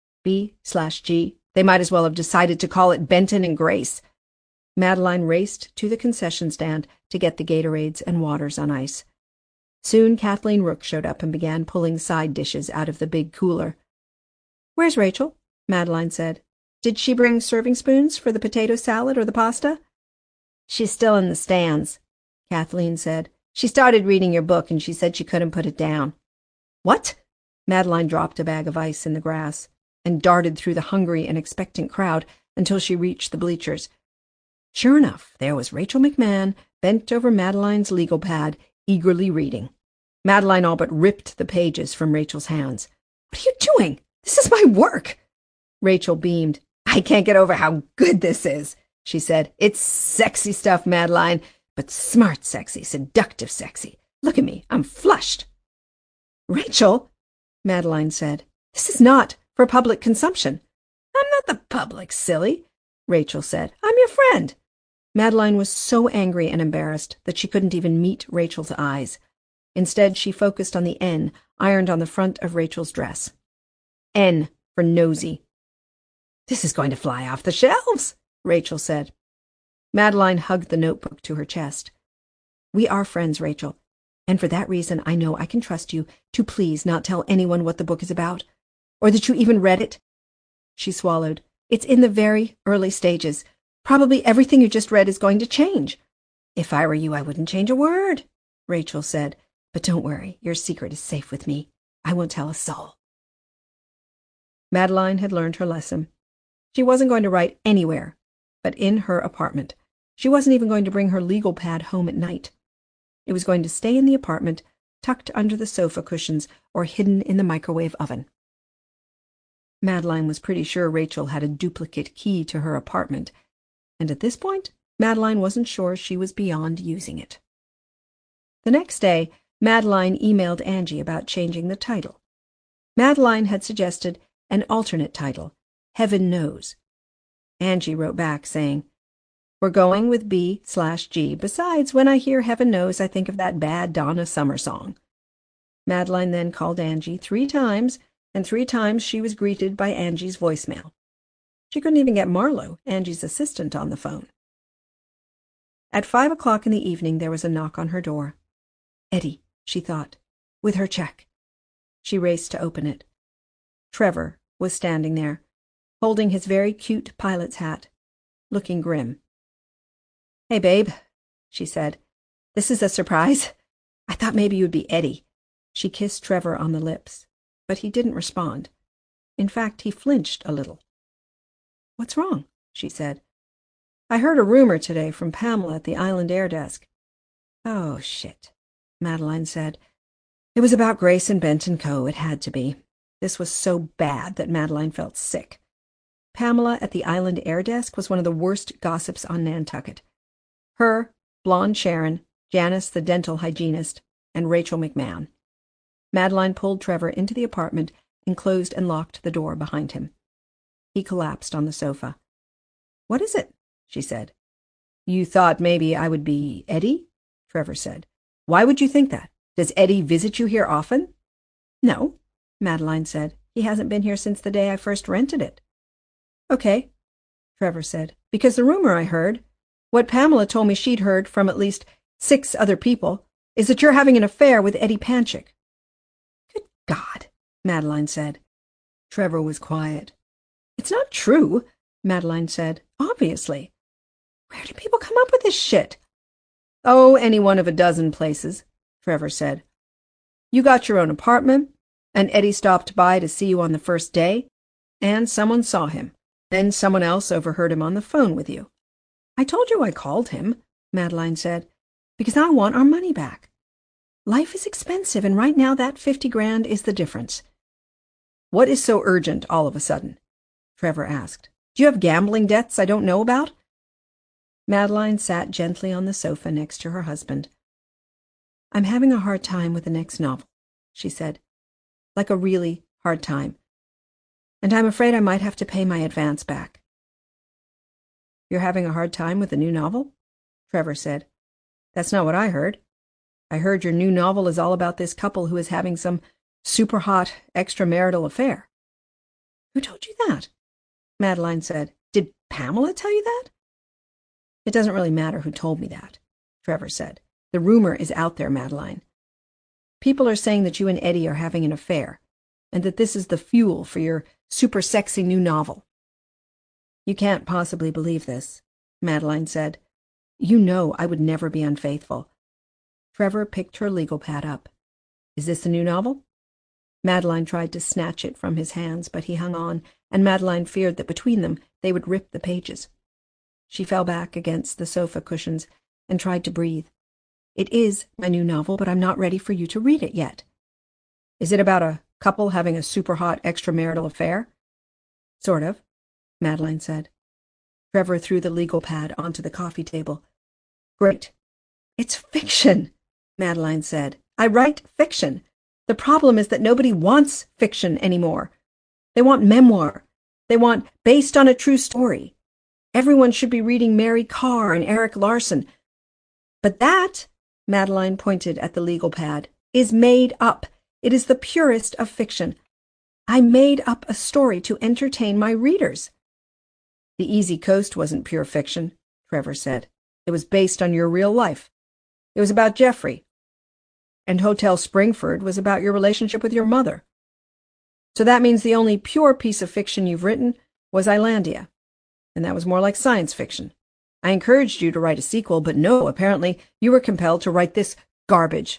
B/G. They might as well have decided to call it Benton and Grace. Madeline raced to the concession stand to get the Gatorades and waters on ice. Soon Kathleen Rook showed up and began pulling side dishes out of the big cooler. "Where's Rachel?" Madeline said. "Did she bring serving spoons for the potato salad or the pasta?" "She's still in the stands," Kathleen said. "She started reading your book and she said she couldn't put it down." "What?" Madeline dropped a bag of ice in the grass and darted through the hungry and expectant crowd until she reached the bleachers. Sure enough, there was Rachel McMahon bent over Madeline's legal pad, eagerly reading. Madeline all but ripped the pages from Rachel's hands. "What are you doing? This is my work." Rachel beamed. "I can't get over how good this is," she said. "It's sexy stuff, Madeline, but smart sexy, seductive sexy. Look at me, I'm flushed." "Rachel," Madeline said, "this is not for public consumption." "I'm not the public, silly," Rachel said. "I'm your friend." Madeline was so angry and embarrassed that she couldn't even meet Rachel's eyes. Instead, she focused on the N ironed on the front of Rachel's dress. N for nosy. "This is going to fly off the shelves," Rachel said. Madeline hugged the notebook to her chest. "We are friends, Rachel, and for that reason I know I can trust you to please not tell anyone what the book is about, or that you even read it." She swallowed. "It's in the very early stages. Probably everything you just read is going to change." "If I were you, I wouldn't change a word," Rachel said. "But don't worry, your secret is safe with me. I won't tell a soul." Madeline had learned her lesson. She wasn't going to write anywhere but in her apartment. She wasn't even going to bring her legal pad home at night. It was going to stay in the apartment, tucked under the sofa cushions or hidden in the microwave oven. Madeline was pretty sure Rachel had a duplicate key to her apartment, and at this point, Madeline wasn't sure she was beyond using it. The next day, Madeline emailed Angie about changing the title. Madeline had suggested an alternate title, Heaven Knows. Angie wrote back saying, "We're going with B/G. Besides, when I hear Heaven Knows, I think of that bad Donna Summer song." Madeline then called Angie 3 times, and 3 times she was greeted by Angie's voicemail. She couldn't even get Marlo, Angie's assistant, on the phone. At 5 o'clock in the evening, there was a knock on her door. Eddie, she thought, with her check. She raced to open it. Trevor was standing there, holding his very cute pilot's hat, looking grim. "Hey, babe," she said. "This is a surprise. I thought maybe you'd be Eddie." She kissed Trevor on the lips, but he didn't respond. In fact, he flinched a little. "What's wrong?" she said. "I heard a rumor today from Pamela at the Island Air Desk." "Oh, shit," Madeline said. It was about Grace and Benton Co. It had to be. This was so bad that Madeline felt sick. Pamela at the Island Air Desk was one of the worst gossips on Nantucket. Her, blonde Sharon, Janice the dental hygienist, and Rachel McMahon. Madeline pulled Trevor into the apartment and closed and locked the door behind him. He collapsed on the sofa. "What is it?" she said. "You thought maybe I would be Eddie?" Trevor said. "Why would you think that? Does Eddie visit you here often?" "No," Madeline said. "He hasn't been here since the day I first rented it." "Okay," Trevor said, "because the rumor I heard, what Pamela told me she'd heard from at least 6 other people, is that you're having an affair with Eddie Panchik." "Good God," Madeline said. Trevor was quiet. "It's not true," Madeline said. "Obviously. Where do people come up with this shit?" "Oh, any one of a dozen places," Trevor said. "You got your own apartment, and Eddie stopped by to see you on the first day, and someone saw him. Then someone else overheard him on the phone with you." "I told you I called him," Madeline said, "because I want our money back. Life is expensive, and right now that 50 grand is the difference." "What is so urgent all of a sudden?" Trevor asked. "Do you have gambling debts I don't know about?" Madeline sat gently on the sofa next to her husband. "I'm having a hard time with the next novel," she said. "Like a really hard time. And I'm afraid I might have to pay my advance back." "You're having a hard time with the new novel?" Trevor said. "That's not what I heard. I heard your new novel is all about this couple who is having some super hot extramarital affair." "Who told you that?" Madeline said. "Did Pamela tell you that?" "It doesn't really matter who told me that," Trevor said. "The rumor is out there, Madeline. People are saying that you and Eddie are having an affair, and that this is the fuel for your super sexy new novel." "You can't possibly believe this," Madeline said. "You know I would never be unfaithful." Trevor picked her legal pad up. "Is this the new novel?" Madeline tried to snatch it from his hands, but he hung on, and Madeline feared that between them they would rip the pages. She fell back against the sofa cushions and tried to breathe. "It is my new novel, but I'm not ready for you to read it yet." "Is it about a couple having a super hot extramarital affair?" "Sort of," Madeline said. Trevor threw the legal pad onto the coffee table. "Great. It's fiction," Madeline said. "I write fiction. The problem is that nobody wants fiction anymore. They want memoir. They want based on a true story. Everyone should be reading Mary Karr and Erik Larson. But that," Madeline pointed at the legal pad, "is made up. It is the purest of fiction. I made up a story to entertain my readers." "The Easy Coast wasn't pure fiction," Trevor said. "It was based on your real life. It was about Jeffrey. And Hotel Springford was about your relationship with your mother. So that means the only pure piece of fiction you've written was Islandia. And that was more like science fiction. I encouraged you to write a sequel, but no, apparently you were compelled to write this garbage."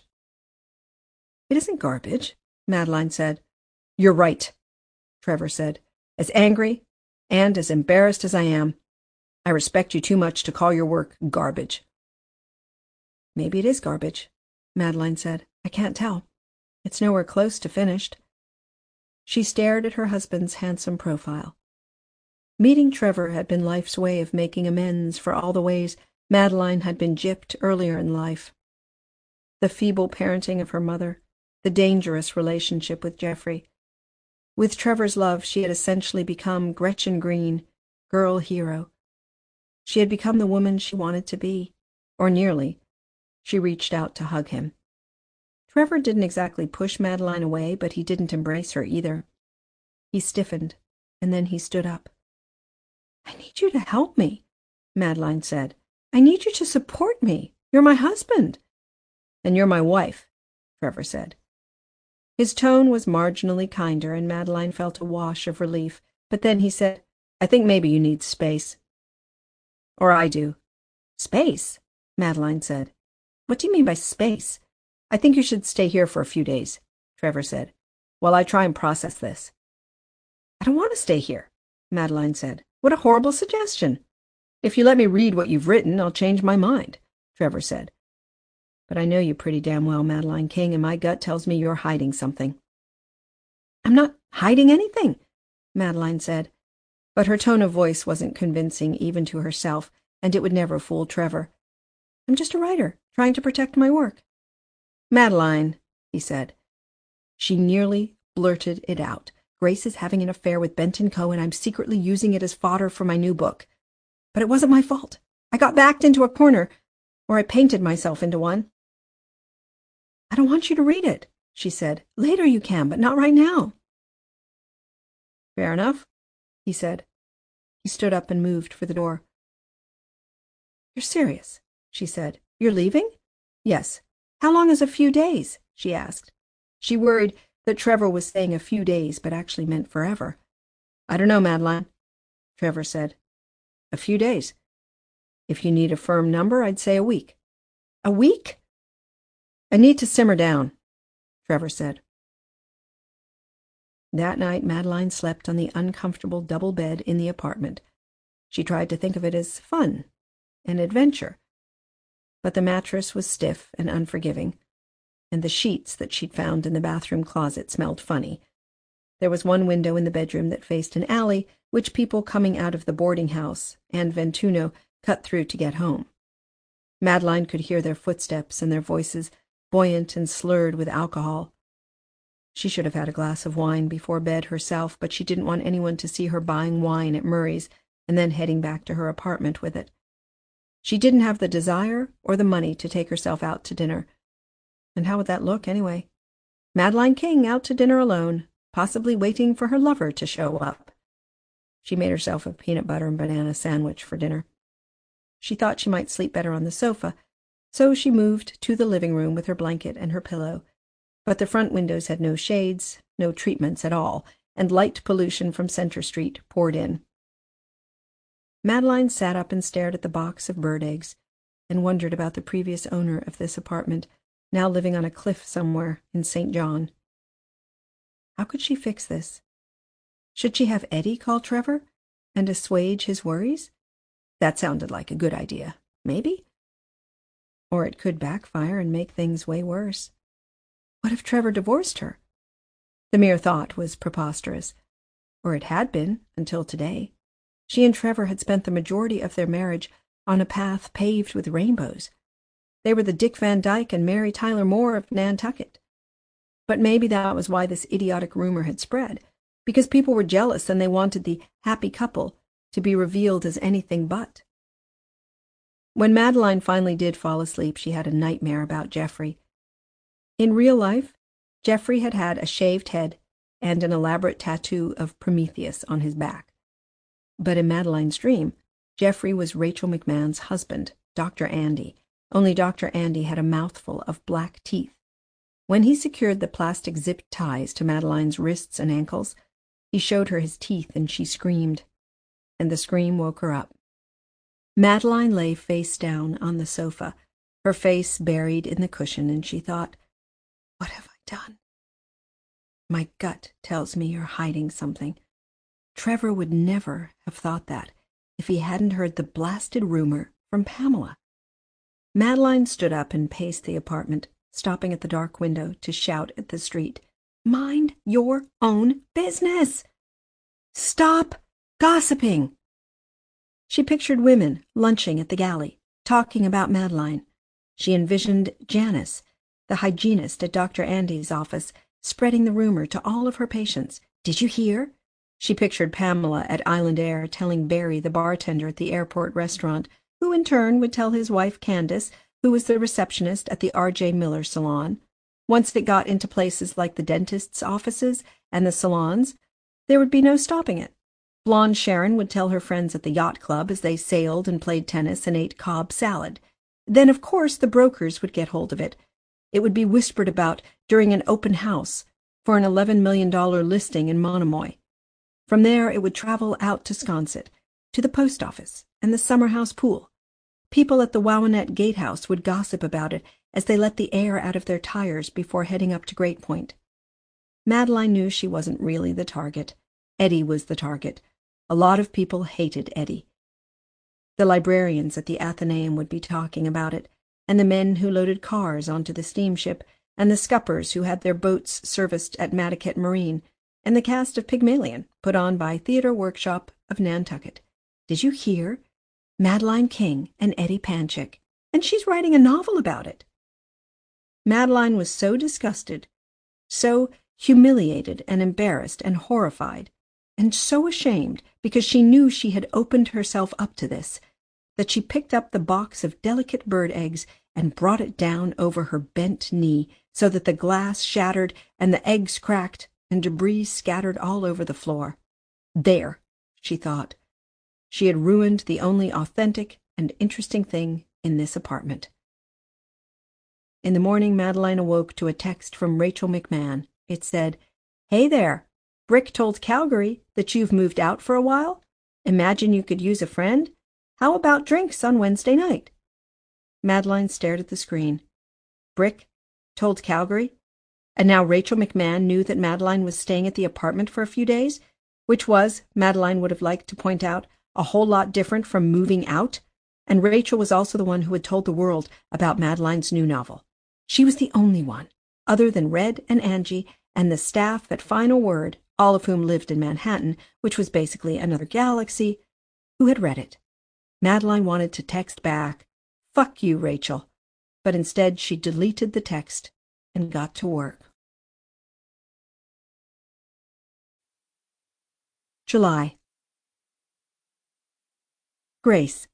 "It isn't garbage," Madeline said. "You're right," Trevor said, as angry and as embarrassed as I am. I respect you too much to call your work garbage." "Maybe it is garbage," Madeline said. "I can't tell. It's nowhere close to finished." She stared at her husband's handsome profile. Meeting Trevor had been life's way of making amends for all the ways Madeline had been gypped earlier in life. The feeble parenting of her mother, the dangerous relationship with Jeffrey. With Trevor's love, she had essentially become Gretchen Green, girl hero. She had become the woman she wanted to be, or nearly. She reached out to hug him. Trevor didn't exactly push Madeline away, but he didn't embrace her either. He stiffened, and then he stood up. "I need you to help me," Madeline said. "I need you to support me. You're my husband." "And you're my wife," Trevor said. His tone was marginally kinder, and Madeline felt a wash of relief. But then he said, "I think maybe you need space." "Or I do." "Space?" Madeline said. "What do you mean by space?" "I think you should stay here for a few days," Trevor said, "while I try and process this." "I don't want to stay here," Madeline said. "What a horrible suggestion." "If you let me read what you've written, I'll change my mind," Trevor said. "But I know you pretty damn well, Madeline King, and my gut tells me you're hiding something." "I'm not hiding anything," Madeline said, but her tone of voice wasn't convincing even to herself, and it would never fool Trevor. "I'm just a writer, trying to protect my work." "Madeline," he said. She nearly blurted it out. "Grace is having an affair with Benton Coe, and I'm secretly using it as fodder for my new book. But it wasn't my fault. I got backed into a corner, or I painted myself into one." "I don't want you to read it," she said. "Later you can, but not right now." "Fair enough," he said. He stood up and moved for the door. "You're serious," she said. "You're leaving?" "Yes." "How long is a few days?" she asked. She worried that Trevor was saying a few days, but actually meant forever. "I don't know, Madeline," Trevor said. "A few days. If you need a firm number, I'd say a week." "A week?" "I need to simmer down," Trevor said. That night, Madeline slept on the uncomfortable double bed in the apartment. She tried to think of it as fun, an adventure. But the mattress was stiff and unforgiving, and the sheets that she'd found in the bathroom closet smelled funny. There was one window in the bedroom that faced an alley, which people coming out of the boarding house and Ventuno cut through to get home. Madeline could hear their footsteps and their voices, buoyant and slurred with alcohol. She should have had a glass of wine before bed herself, but she didn't want anyone to see her buying wine at Murray's and then heading back to her apartment with it. She didn't have the desire or the money to take herself out to dinner. And how would that look, anyway? Madeline King out to dinner alone, possibly waiting for her lover to show up. She made herself a peanut butter and banana sandwich for dinner. She thought she might sleep better on the sofa, so she moved to the living room with her blanket and her pillow. But the front windows had no shades, no treatments at all, and light pollution from Center Street poured in. Madeline sat up and stared at the box of bird eggs and wondered about the previous owner of this apartment, now living on a cliff somewhere in St. John. How could she fix this? Should she have Eddie call Trevor and assuage his worries? That sounded like a good idea. Maybe? Or it could backfire and make things way worse. What if Trevor divorced her? The mere thought was preposterous. Or it had been, until today. She and Trevor had spent the majority of their marriage on a path paved with rainbows. They were the Dick Van Dyke and Mary Tyler Moore of Nantucket. But maybe that was why this idiotic rumor had spread, because people were jealous and they wanted the happy couple to be revealed as anything but. When Madeline finally did fall asleep, she had a nightmare about Jeffrey. In real life, Jeffrey had had a shaved head and an elaborate tattoo of Prometheus on his back. But in Madeline's dream, Jeffrey was Rachel McMahon's husband, Dr. Andy, only Dr. Andy had a mouthful of black teeth. When he secured the plastic zip ties to Madeline's wrists and ankles, he showed her his teeth and she screamed, and the scream woke her up. Madeline lay face down on the sofa, her face buried in the cushion, and she thought, "What have I done? My gut tells me you're hiding something. Trevor would never have thought that if he hadn't heard the blasted rumor from Pamela. Madeline stood up and paced the apartment, stopping at the dark window to shout at the street, "Mind your own business! Stop gossiping!" She pictured women lunching at the galley, talking about Madeline. She envisioned Janice, the hygienist at Dr. Andy's office, spreading the rumor to all of her patients. "Did you hear?" She pictured Pamela at Island Air telling Barry, the bartender at the airport restaurant, who in turn would tell his wife Candace, who was the receptionist at the R.J. Miller salon. Once it got into places like the dentist's offices and the salons, there would be no stopping it. Blonde Sharon would tell her friends at the yacht club as they sailed and played tennis and ate Cobb salad. Then, of course, the brokers would get hold of it. It would be whispered about during an open house for an $11 million listing in Monomoy. From there, it would travel out to Sconset, to the post office and the summer-house pool. People at the Wawanette Gatehouse would gossip about it as they let the air out of their tires before heading up to Great Point. Madeline knew she wasn't really the target. Eddie was the target. A lot of people hated Eddie. The librarians at the Athenaeum would be talking about it, and the men who loaded cars onto the steamship, and the scuppers who had their boats serviced at Madaket Marine, and the cast of Pygmalion, put on by Theatre Workshop of Nantucket. "Did you hear? Madeline King and Eddie Panchik, and she's writing a novel about it." Madeline was so disgusted, so humiliated and embarrassed and horrified, and so ashamed because she knew she had opened herself up to this, that she picked up the box of delicate bird eggs and brought it down over her bent knee so that the glass shattered and the eggs cracked and debris scattered all over the floor. There, she thought. She had ruined the only authentic and interesting thing in this apartment. In the morning, Madeline awoke to a text from Rachel McMahon. It said, "Hey there. Brick told Calgary that you've moved out for a while. Imagine you could use a friend. How about drinks on Wednesday night?" Madeline stared at the screen. Brick told Calgary? And now Rachel McMahon knew that Madeline was staying at the apartment for a few days, which was, Madeline would have liked to point out, a whole lot different from moving out. And Rachel was also the one who had told the world about Madeline's new novel. She was the only one, other than Red and Angie and the staff at Final Word, all of whom lived in Manhattan, which was basically another galaxy, who had read it. Madeline wanted to text back, "Fuck you, Rachel," but instead she deleted the text and got to work. July. Grace.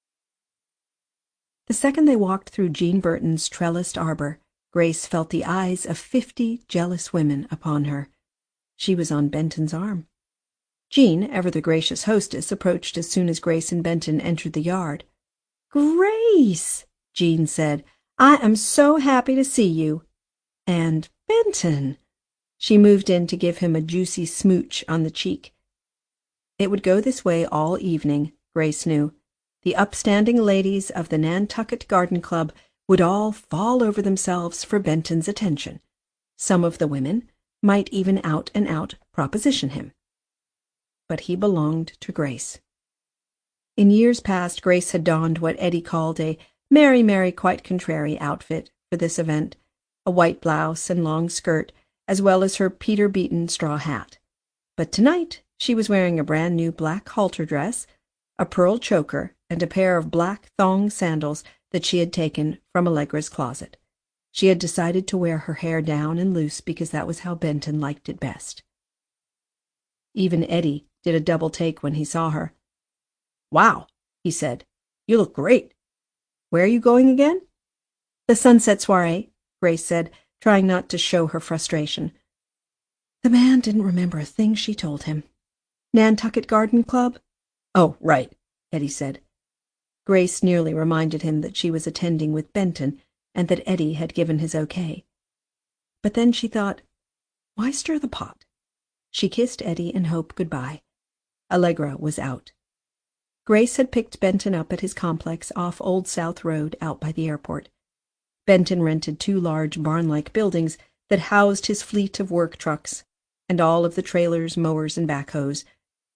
The second they walked through Jean Burton's trellised arbor, Grace felt the eyes of 50 jealous women upon her. She was on Benton's arm. Jean, ever the gracious hostess, approached as soon as Grace and Benton entered the yard. "Grace," Jean said, "I am so happy to see you." And Benton. She moved in to give him a juicy smooch on the cheek. It would go this way all evening, Grace knew. The upstanding ladies of the Nantucket Garden Club would all fall over themselves for Benton's attention. Some of the women might even out and out proposition him. But he belonged to Grace. In years past, Grace had donned what Eddie called a Mary, Mary, quite contrary outfit for this event, a white blouse and long skirt, as well as her Peter Beaton straw hat. But tonight she was wearing a brand-new black halter dress, a pearl choker, and a pair of black thong sandals that she had taken from Allegra's closet. She had decided to wear her hair down and loose because that was how Benton liked it best. Even Eddie did a double take when he saw her. "Wow," he said. "You look great. Where are you going again?" "The Sunset Soiree," Grace said, trying not to show her frustration. The man didn't remember a thing she told him. "Nantucket Garden Club?" "Oh, right," Eddie said. Grace nearly reminded him that she was attending with Benton and that Eddie had given his okay. But then she thought, why stir the pot? She kissed Eddie and Hope goodbye. Allegra was out. Grace had picked Benton up at his complex off Old South Road out by the airport. Benton rented 2 large barn-like buildings that housed his fleet of work trucks and all of the trailers, mowers, and backhoes.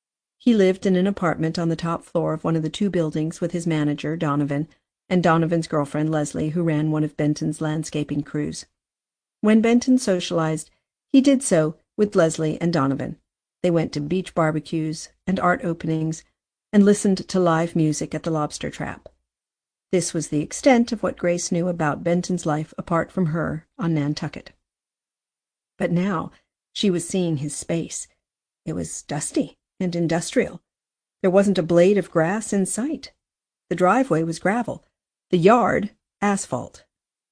He lived in an apartment on the top floor of one of the two buildings with his manager, Donovan, and Donovan's girlfriend, Leslie, who ran one of Benton's landscaping crews. When Benton socialized, he did so with Leslie and Donovan. They went to beach barbecues and art openings and listened to live music at the Lobster Trap. This was the extent of what Grace knew about Benton's life apart from her on Nantucket. But now she was seeing his space. It was dusty and industrial. There wasn't a blade of grass in sight. The driveway was gravel, the yard asphalt.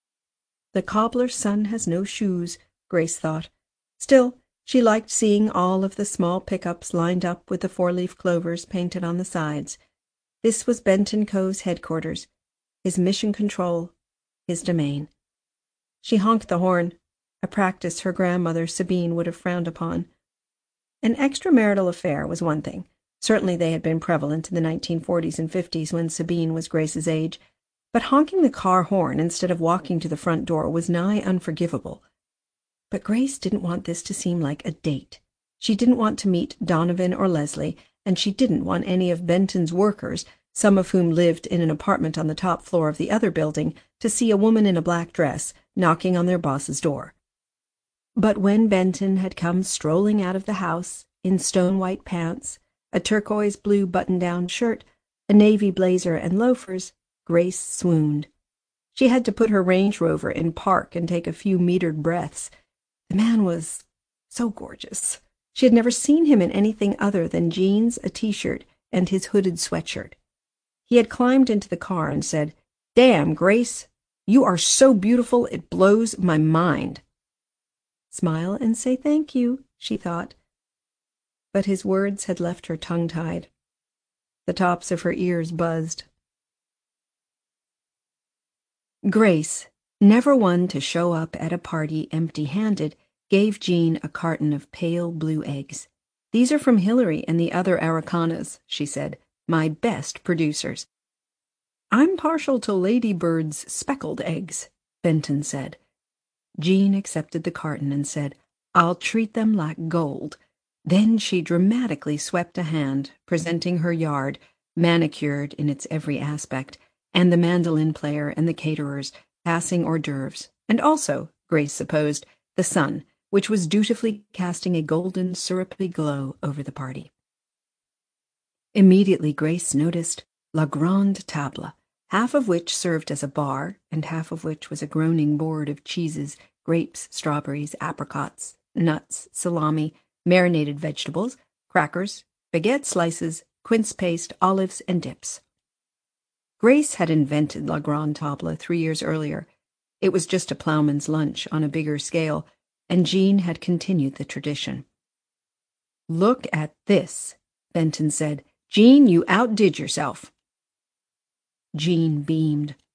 The cobbler's son has no shoes, Grace thought. Still, she liked seeing all of the small pickups lined up with the four-leaf clovers painted on the sides. This was Benton Co's headquarters, his mission control, his domain. She honked the horn, a practice her grandmother Sabine would have frowned upon. An extramarital affair was one thing. Certainly they had been prevalent in the 1940s and 50s when Sabine was Grace's age, but honking the car horn instead of walking to the front door was nigh unforgivable. But Grace didn't want this to seem like a date. She didn't want to meet Donovan or Leslie, and she didn't want any of Benton's workers, some of whom lived in an apartment on the top floor of the other building, to see a woman in a black dress knocking on their boss's door. But when Benton had come strolling out of the house in stone-white pants, a turquoise-blue button-down shirt, a navy blazer, and loafers, Grace swooned. She had to put her Range Rover in park and take a few metered breaths. The man was so gorgeous. She had never seen him in anything other than jeans, a t-shirt, and his hooded sweatshirt. He had climbed into the car and said, "Damn, Grace, you are so beautiful it blows my mind." Smile and say thank you, she thought. But his words had left her tongue-tied. The tops of her ears buzzed. Grace, never one to show up at a party empty-handed, gave Jean a carton of pale blue eggs. "These are from Hillary and the other Aracanas," she said, "my best producers." "I'm partial to Lady Bird's speckled eggs," Benton said. Jean accepted the carton and said, "I'll treat them like gold." Then she dramatically swept a hand, presenting her yard, manicured in its every aspect, and the mandolin player and the caterers, passing hors d'oeuvres, and also, Grace supposed, the sun, which was dutifully casting a golden, syrupy glow over the party. Immediately Grace noticed La Grande Table, half of which served as a bar, and half of which was a groaning board of cheeses, grapes, strawberries, apricots, nuts, salami, marinated vegetables, crackers, baguette slices, quince paste, olives, and dips. Grace had invented La Grande Table 3 years earlier. It was just a ploughman's lunch on a bigger scale, and Jean had continued the tradition. "Look at this," Benton said. "Jean, you outdid yourself." Jean beamed.